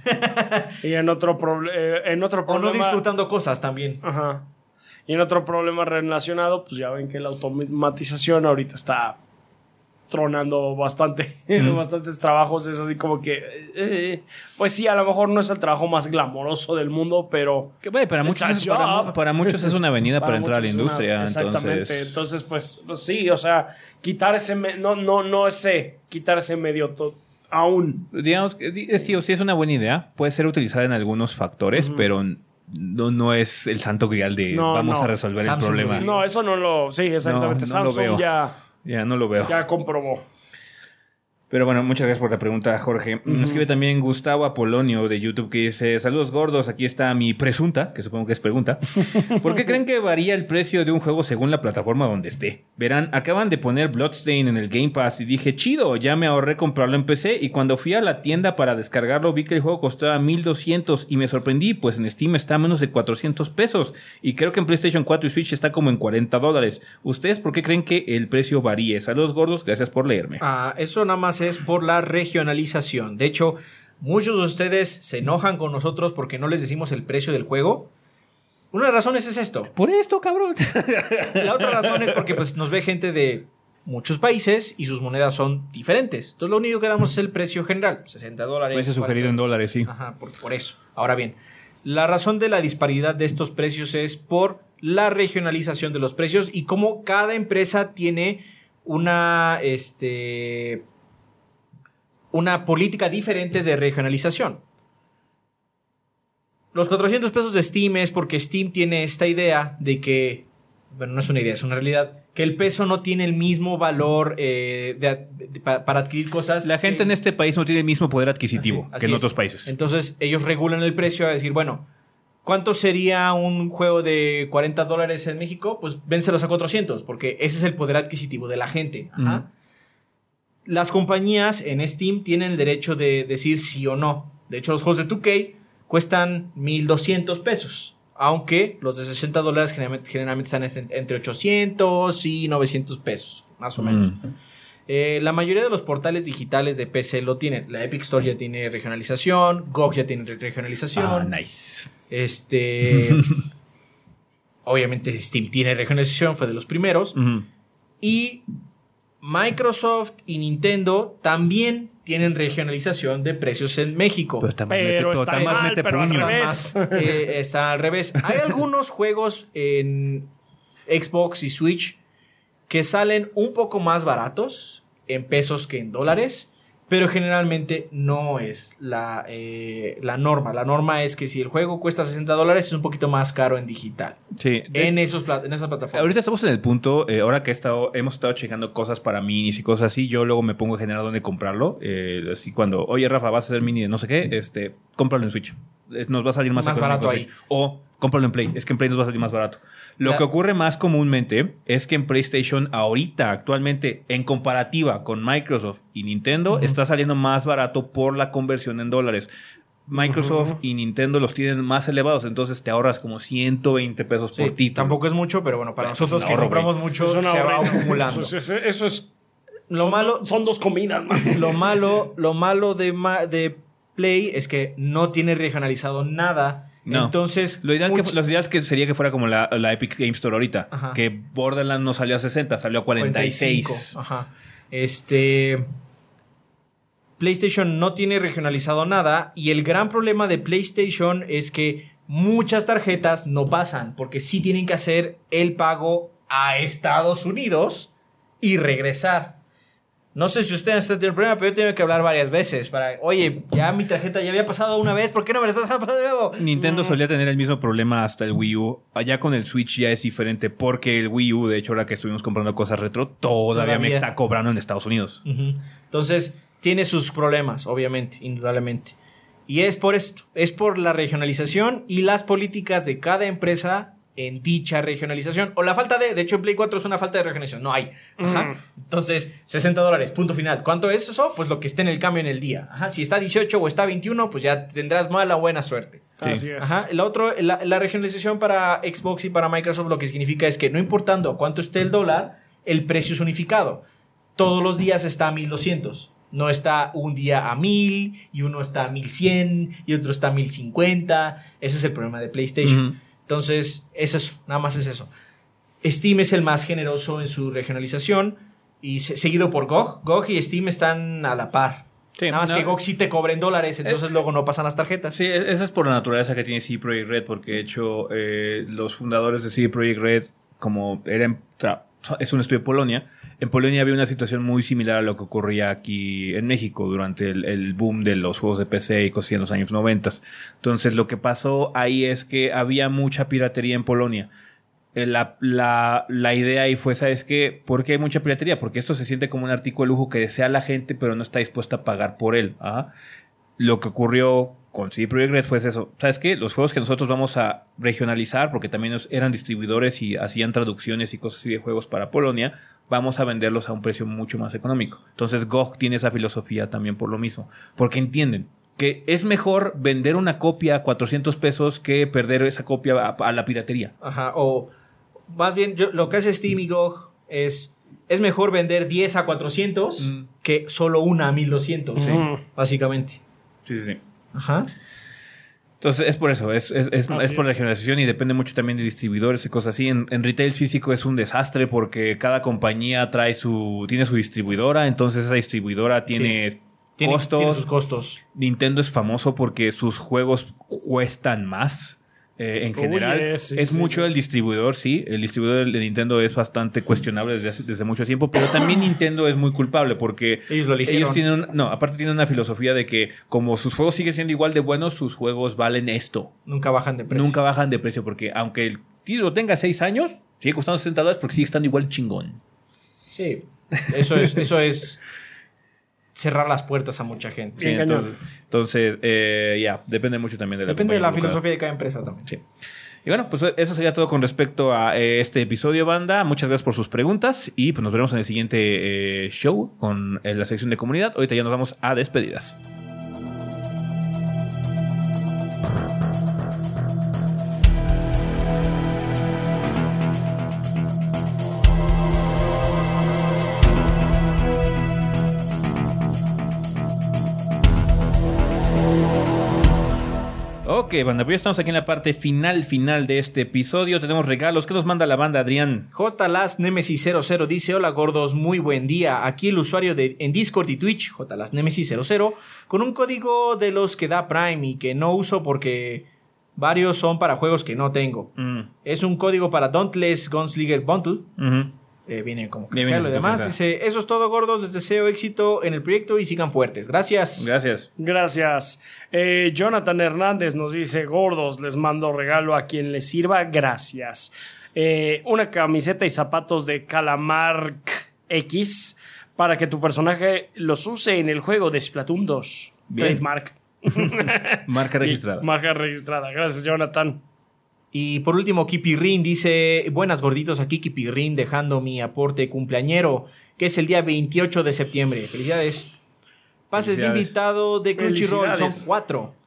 Y en otro, proble- eh, en otro problema... O no disfrutando cosas también. Ajá. Y en otro problema relacionado, pues ya ven que la automatización ahorita está tronando bastante. Mm. Bastantes trabajos. Es así como que... Eh, pues sí, a lo mejor no es el trabajo más glamoroso del mundo, pero... Que, bueno, para, muchos es, para, para muchos es una avenida para, para entrar a la industria. Una, exactamente. Entonces, entonces pues, pues sí, o sea, quitar ese... Me- no, no, no ese... Quitar ese medio... To- aún. Digamos que sí, sí es una buena idea. Puede ser utilizada en algunos factores, uh-huh. pero no, no es el santo grial de no, vamos no. a resolver Samsung el problema. No, eso no lo... Sí, exactamente. No, no Samsung ya... Ya no lo veo. Ya comprobó. Pero bueno, muchas gracias por la pregunta, Jorge. Uh-huh. Nos escribe también Gustavo Apolonio de YouTube que dice: saludos gordos, aquí está mi presunta, que supongo que es pregunta. ¿Por qué creen que varía el precio de un juego según la plataforma donde esté? Verán, acaban de poner Bloodstain en el Game Pass y dije, chido, ya me ahorré comprarlo en P C, y cuando fui a la tienda para descargarlo vi que el juego costaba mil doscientos y me sorprendí, pues en Steam está a menos de cuatrocientos pesos y creo que en PlayStation cuatro y Switch está como en cuarenta dólares. ¿Ustedes por qué creen que el precio varíe? Saludos gordos, gracias por leerme. Ah, eso nada más es por la regionalización. De hecho, muchos de ustedes se enojan con nosotros porque no les decimos el precio del juego. Una de las razones es esto. Por esto, cabrón. La otra razón es porque pues, nos ve gente de muchos países y sus monedas son diferentes. Entonces, lo único que damos es el precio general. sesenta dólares. Precio sugerido en dólares, sí. Ajá, por, por eso. Ahora bien, la razón de la disparidad de estos precios es por la regionalización de los precios y cómo cada empresa tiene una... este una política diferente de regionalización. Los cuatrocientos pesos de Steam es porque Steam tiene esta idea de que, bueno, no es una idea, es una realidad, que el peso no tiene el mismo valor eh, de, de, de, para, para adquirir cosas. La gente que, en este país no tiene el mismo poder adquisitivo así, así que en es. Otros países. Entonces ellos regulan el precio a decir, bueno, ¿cuánto sería un juego de cuarenta dólares en México? Pues vénselos a cuatrocientos, porque ese es el poder adquisitivo de la gente. Ajá. Uh-huh. Las compañías en Steam tienen el derecho de decir sí o no. De hecho, los juegos de dos K cuestan mil doscientos pesos. Aunque los de sesenta dólares generalmente, generalmente están entre ochocientos y novecientos pesos. Más o menos. Mm. Eh, la mayoría de los portales digitales de P C lo tienen. La Epic Store ya tiene regionalización. G O G ya tiene regionalización. Ah, nice. Este... obviamente Steam tiene regionalización. Fue de los primeros. Mm. Y... Microsoft y Nintendo también tienen regionalización de precios en México. Pero está, pero mete, está, mal, mete pero al revés. Eh, está al revés. Hay algunos juegos en Xbox y Switch que salen un poco más baratos en pesos que en dólares, pero generalmente no es la, eh, la norma. La norma es que si el juego cuesta sesenta dólares es un poquito más caro en digital. Sí. De, en, esos, en esas plataformas. Ahorita estamos en el punto, eh, ahora que he estado, hemos estado checando cosas para minis y cosas así, yo luego me pongo a generar dónde comprarlo. Eh, así cuando, oye Rafa, vas a hacer mini de no sé qué, este, cómpralo en Switch. Nos va a salir más, más barato ahí. O cómpralo en Play. Es que en Play nos va a salir más barato. Lo la... que ocurre más comúnmente es que en PlayStation ahorita, actualmente, en comparativa con Microsoft y Nintendo, uh-huh. está saliendo más barato por la conversión en dólares. Microsoft uh-huh. y Nintendo los tienen más elevados, entonces te ahorras como ciento veinte pesos sí, por título. Tampoco es mucho, pero bueno, para bueno, nosotros que ahorro, compramos wey. mucho, se va acumulando. Eso es... Eso es lo son, malo, son dos comidas, man. Lo malo, lo malo de, de Play es que no tiene regionalizado nada No. Entonces, lo ideal, much- que, lo ideal que sería que fuera como la, la Epic Game Store ahorita. Ajá. Que Borderlands no salió a sesenta, salió a cuarenta y seis. cuarenta y cinco. Ajá. Este. PlayStation no tiene regionalizado nada. Y el gran problema de PlayStation es que muchas tarjetas no pasan. Porque sí tienen que hacer el pago a Estados Unidos y regresar. No sé si ustedes están teniendo el problema, pero yo tengo que hablar varias veces para, oye, ya mi tarjeta ya había pasado una vez, ¿por qué no me la estás pasando de nuevo? Nintendo solía tener el mismo problema hasta el Wii U. Allá con el Switch ya es diferente porque el Wii U, de hecho, ahora que estuvimos comprando cosas retro, todavía, Todavía. me está cobrando en Estados Unidos. Uh-huh. Entonces, tiene sus problemas, obviamente, indudablemente. Y es por esto, es por la regionalización y las políticas de cada empresa en dicha regionalización. O la falta de, de hecho en Play cuatro es una falta de regionalización, no hay. Ajá. Mm. Entonces, sesenta dólares, punto final. ¿Cuánto es eso? Pues lo que esté en el cambio en el día. Ajá. Si está dieciocho o está veintiuno, pues ya tendrás mala o buena suerte. Sí. Así es. Ajá. El otro, la, la regionalización para Xbox y para Microsoft lo que significa es que no importando cuánto esté el dólar, el precio es unificado. Todos los días está a mil doscientos. No está un día a mil y uno está a mil cien y otro está a mil cincuenta. Ese es el problema de PlayStation. Uh-huh. Entonces, es eso, nada más es eso. Steam es el más generoso en su regionalización y se, seguido por G O G. G O G y Steam están a la par. Sí, nada más no, que G O G sí te cobra en dólares, entonces eh, luego no pasan las tarjetas. Sí, esa es por la naturaleza que tiene C D Projekt Red, porque de hecho eh, los fundadores de C D Projekt Red, como eran, es un estudio de Polonia, en Polonia había una situación muy similar a lo que ocurría aquí en México durante el, el boom de los juegos de P C y cosas en los años noventa. Entonces lo que pasó ahí es que había mucha piratería en Polonia. La, la, la idea ahí fue, ¿sabes qué? ¿Por qué hay mucha piratería? Porque esto se siente como un artículo de lujo que desea la gente pero no está dispuesta a pagar por él. ¿Ah? Lo que ocurrió con C D Projekt Red fue eso. ¿Sabes qué? Los juegos que nosotros vamos a regionalizar, porque también eran distribuidores y hacían traducciones y cosas así de juegos para Polonia, vamos a venderlos a un precio mucho más económico. Entonces G O G tiene esa filosofía también por lo mismo. Porque entienden que es mejor vender una copia a cuatrocientos pesos que perder esa copia a, a la piratería. Ajá, o más bien yo, lo que hace Steam y G O G es... Es mejor vender diez a cuatrocientos mm. que solo una a mil doscientos, ¿sí? ¿eh? Básicamente. Sí, sí, sí. Ajá. Entonces es por eso, es, es, es, es por la generación y depende mucho también de distribuidores y cosas así. En, en retail físico es un desastre porque cada compañía trae su, tiene su distribuidora, entonces esa distribuidora tiene, sí. tiene costos. Tiene sus costos. Nintendo es famoso porque sus juegos cuestan más. Eh, en general, Uy, sí, es sí, mucho sí. el distribuidor, sí. El distribuidor de Nintendo es bastante cuestionable desde, hace, desde mucho tiempo, pero también Nintendo es muy culpable porque ellos, lo ellos tienen, un, no, aparte tienen una filosofía de que como sus juegos siguen siendo igual de buenos, sus juegos valen esto. Nunca bajan de precio. Nunca bajan de precio porque aunque el título tenga seis años, sigue costando sesenta dólares porque sigue estando igual chingón. Sí, eso es, eso es cerrar las puertas a mucha gente. Sí, entonces, entonces eh, ya, yeah, depende mucho también de la Depende de la filosofía de cada empresa también. Sí. Y bueno, pues eso sería todo con respecto a eh, este episodio, banda. Muchas gracias por sus preguntas y pues nos veremos en el siguiente eh, show con eh, la sección de comunidad. Ahorita ya nos vamos a despedidas. Ok, banda, pues ya estamos aquí en la parte final, final de este episodio. Tenemos regalos. ¿Qué nos manda la banda, Adrián? J Las Nemesis cero cero dice: hola gordos, muy buen día. Aquí el usuario de, en Discord y Twitch, J Las Nemesis cero cero, con un código de los que da Prime y que no uso porque varios son para juegos que no tengo. Mm. Es un código para Dauntless Gunslinger Bundle. Uh-huh. Eh, viene como que lo demás. Dice: eso es todo, gordos. Les deseo éxito en el proyecto y sigan fuertes. Gracias. Gracias. Gracias. Eh, Jonathan Hernández nos dice: gordos, les mando regalo a quien les sirva. Gracias. Eh, una camiseta y zapatos de Calamar X para que tu personaje los use en el juego de Splatoon dos. Bien. Trademark. Marca registrada. Y marca registrada. Gracias, Jonathan. Y por último, Kipirrin dice: buenas gorditos, aquí Kipirrin dejando mi aporte cumpleañero, que es el día veintiocho de septiembre. Felicidades. Pases Felicidades. de invitado de Crunchyroll son cuatro.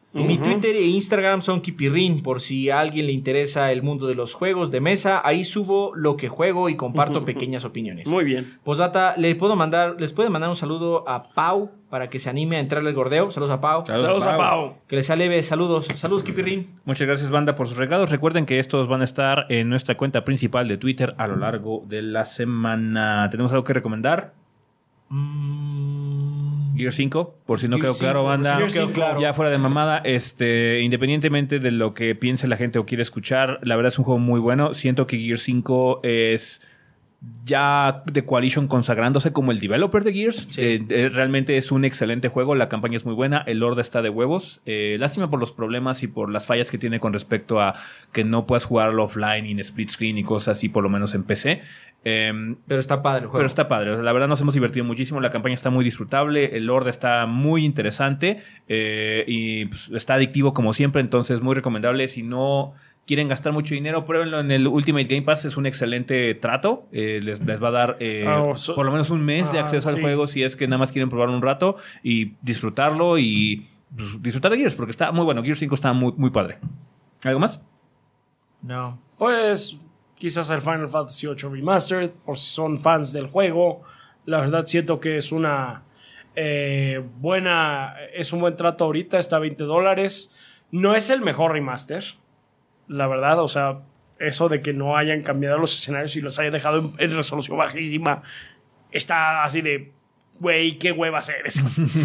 Uh-huh. Mi Ujú. Twitter e Instagram son Kipirrin, por si a alguien le interesa el mundo de los juegos de mesa. Ahí subo lo que juego y comparto pequeñas opiniones. Muy bien. Posdata, le puedo mandar, les puede mandar un saludo a Pau para que se anime a entrarle al gordeo. Saludos a Pau. Saludos a Pau. Que les aleve. Saludos. Saludos, Kipirrin. Muchas gracias, banda, por sus regalos. Recuerden que estos van a estar en nuestra cuenta principal de Twitter a lo largo de la semana. ¿Tenemos algo que recomendar? Mm. Gear cinco, por si no Gear quedó cinco, claro, banda. por si no quedó claro. Ya fuera de mamada, este, independientemente de lo que piense la gente o quiera escuchar, la verdad es un juego muy bueno. Siento que Gear cinco es ya de Coalition consagrándose como el developer de Gears. Sí. Eh, eh, realmente es un excelente juego, la campaña es muy buena, el lore está de huevos. Eh, lástima por los problemas y por las fallas que tiene con respecto a que no puedas jugarlo offline y en split screen y cosas así, por lo menos en P C. Eh, Pero está padre el juego. pero está padre, la verdad nos hemos divertido muchísimo, la campaña está muy disfrutable, el lore está muy interesante eh, y pues, está adictivo como siempre, entonces muy recomendable. Si no quieren gastar mucho dinero, pruébenlo en el Ultimate Game Pass, es un excelente trato, eh, les, les va a dar eh, Oh, so- por lo menos un mes de Ah, acceso al sí. juego si es que nada más quieren probarlo un rato y disfrutarlo y pues, disfrutar de Gears porque está muy bueno. Gears cinco está muy, muy padre. ¿Algo más? No. Pues quizás el Final Fantasy ocho Remastered, por si son fans del juego. La verdad siento que es una eh, buena, es un buen trato ahorita, está a veinte dólares. No es el mejor remaster, la verdad, o sea, eso de que no hayan cambiado los escenarios y los hayan dejado en, en resolución bajísima, está así de, güey, qué hueva hacer eso.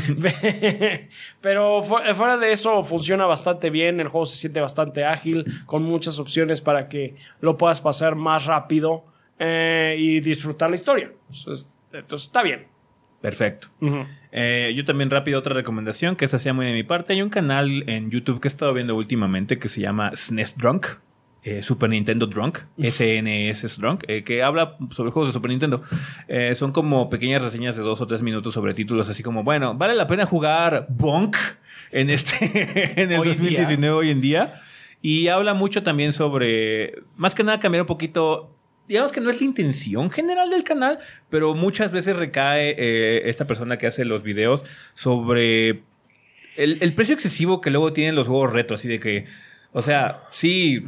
Pero fu- fuera de eso funciona bastante bien, el juego se siente bastante ágil, con muchas opciones para que lo puedas pasar más rápido eh, y disfrutar la historia. Entonces, entonces está bien. Perfecto. Ujú. Eh, yo también rápido otra recomendación, que esta sea muy de mi parte. Hay un canal en YouTube que he estado viendo últimamente que se llama S N E S Drunk. Eh, Super Nintendo Drunk, S N E S Drunk, eh, que habla sobre juegos de Super Nintendo. Eh, son como pequeñas reseñas de dos o tres minutos sobre títulos, así como, bueno, ¿vale la pena jugar Bonk en este en el Hoy en dos mil diecinueve hoy en día? Y habla mucho también sobre, más que nada, cambiar un poquito. Digamos que no es la intención general del canal, pero muchas veces recae eh, esta persona que hace los videos sobre el, el precio excesivo que luego tienen los juegos retro, así de que, o sea, sí.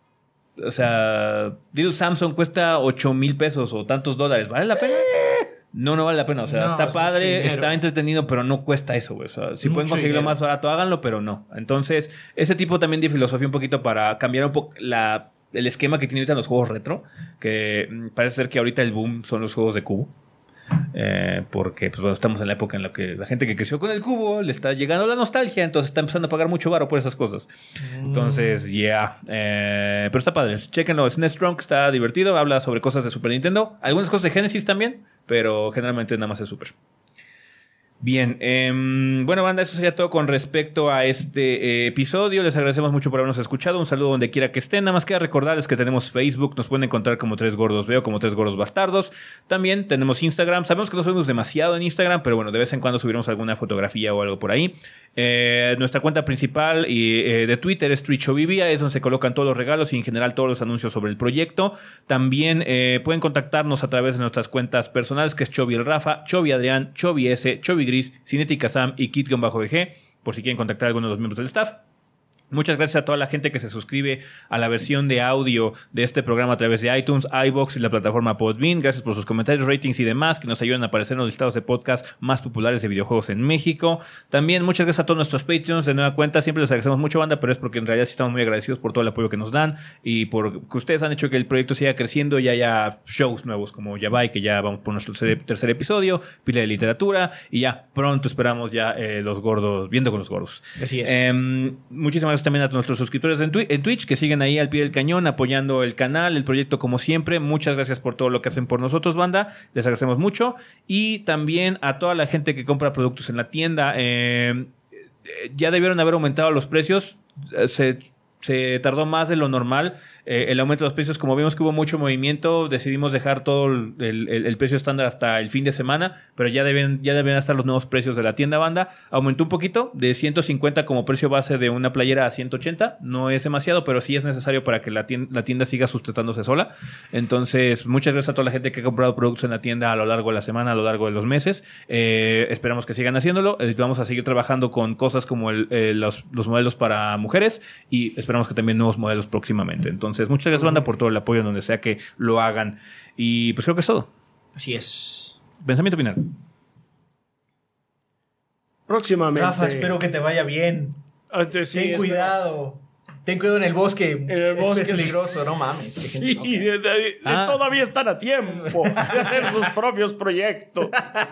O sea, Little Samson cuesta ocho mil pesos o tantos dólares. ¿Vale la pena? No, no vale la pena. O sea, No, está es mucho padre, dinero. está entretenido, pero no cuesta eso, güey. O sea, si Mucho pueden conseguirlo dinero. más barato, háganlo, pero no. Entonces, ese tipo también de filosofía un poquito para cambiar un poco la, el esquema que tienen ahorita los juegos retro. Que mm, parece ser que ahorita el boom son los juegos de cubo. Eh, porque pues, bueno, estamos en la época en la que la gente que creció con el cubo le está llegando la nostalgia, entonces está empezando a pagar mucho varo por esas cosas. Entonces, yeah. Eh, pero está padre. Chequenlo. S N E S Drunk está divertido. Habla sobre cosas de Super Nintendo. Algunas cosas de Genesis también, pero generalmente nada más es Super. Bien, eh, bueno, banda, eso sería todo con respecto a este eh, episodio. Les agradecemos mucho por habernos escuchado. Un saludo donde quiera que estén. Nada más queda recordarles que tenemos Facebook. Nos pueden encontrar como Tres Gordos Veo, como Tres Gordos Bastardos. También tenemos Instagram. Sabemos que no subimos demasiado en Instagram, pero bueno, de vez en cuando subiremos alguna fotografía o algo por ahí. Eh, nuestra cuenta principal y, eh, de Twitter es TwitchOVivia. Es donde se colocan todos los regalos y en general todos los anuncios sobre el proyecto. También eh, pueden contactarnos a través de nuestras cuentas personales, que es Chovy el Rafa, Chovy Adrián, Chovy S, Chovy Gris, Cinética Sam y Kit-B G, por si quieren contactar a alguno de los miembros del staff. Muchas gracias a toda la gente que se suscribe a la versión de audio de este programa a través de iTunes, iVoox y la plataforma Podbean. Gracias por sus comentarios, ratings y demás que nos ayudan a aparecer en los listados de podcast más populares de videojuegos en México. También muchas gracias a todos nuestros Patreons de nueva cuenta. Siempre les agradecemos mucho, banda, pero es porque en realidad sí estamos muy agradecidos por todo el apoyo que nos dan y por que ustedes han hecho que el proyecto siga creciendo y haya shows nuevos como Yabai, que ya vamos por nuestro tercer, tercer episodio, Pila de Literatura, y ya pronto esperamos ya eh, los gordos, viendo con los gordos. Así es. Eh, muchísimas gracias también a nuestros suscriptores en, twi- en Twitch que siguen ahí al pie del cañón apoyando el canal, el proyecto como siempre. Muchas gracias por todo lo que hacen por nosotros, banda. Les agradecemos mucho. Y también a toda la gente que compra productos en la tienda. Eh, ya debieron haber aumentado los precios. Se, se tardó más de lo normal. Eh, el aumento de los precios, como vimos que hubo mucho movimiento, decidimos dejar todo el, el, el precio estándar hasta el fin de semana, pero ya deben, ya deben estar los nuevos precios de la tienda banda. Aumentó un poquito, de ciento cincuenta como precio base de una playera a ciento ochenta. No es demasiado, pero sí es necesario para que la tienda, la tienda siga sustentándose sola. Entonces, muchas gracias a toda la gente que ha comprado productos en la tienda a lo largo de la semana, a lo largo de los meses. Eh, esperamos que sigan haciéndolo. Eh, vamos a seguir trabajando con cosas como el, eh, los, los modelos para mujeres y esperamos que también nuevos modelos próximamente. Entonces, Entonces, muchas gracias, banda, por todo el apoyo en donde sea que lo hagan. Y pues creo que es todo. Así es. Pensamiento final. Próximamente. Rafa, espero que te vaya bien. Antes, sí, Ten es cuidado. Ten cuidado en el bosque. En el bosque es peligroso, no mames. Sí, Okay. de- de- Ah. todavía están a tiempo de hacer sus propios proyectos.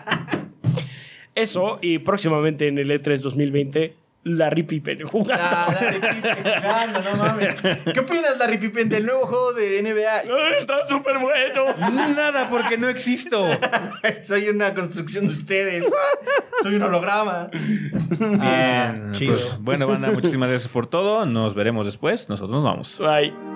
Eso, y próximamente en el E tres dos mil veinte, Larry Pippen jugando. Ah, Larry Pippen jugando, no mames. ¿Qué opinas, Larry Pippen, del nuevo juego de N B A? Ay, está súper bueno. Nada, porque no existo. Soy una construcción de ustedes. Soy un holograma. Bien. chido. Pues, bueno, banda, muchísimas gracias por todo. Nos veremos después. Nosotros nos vamos. Bye.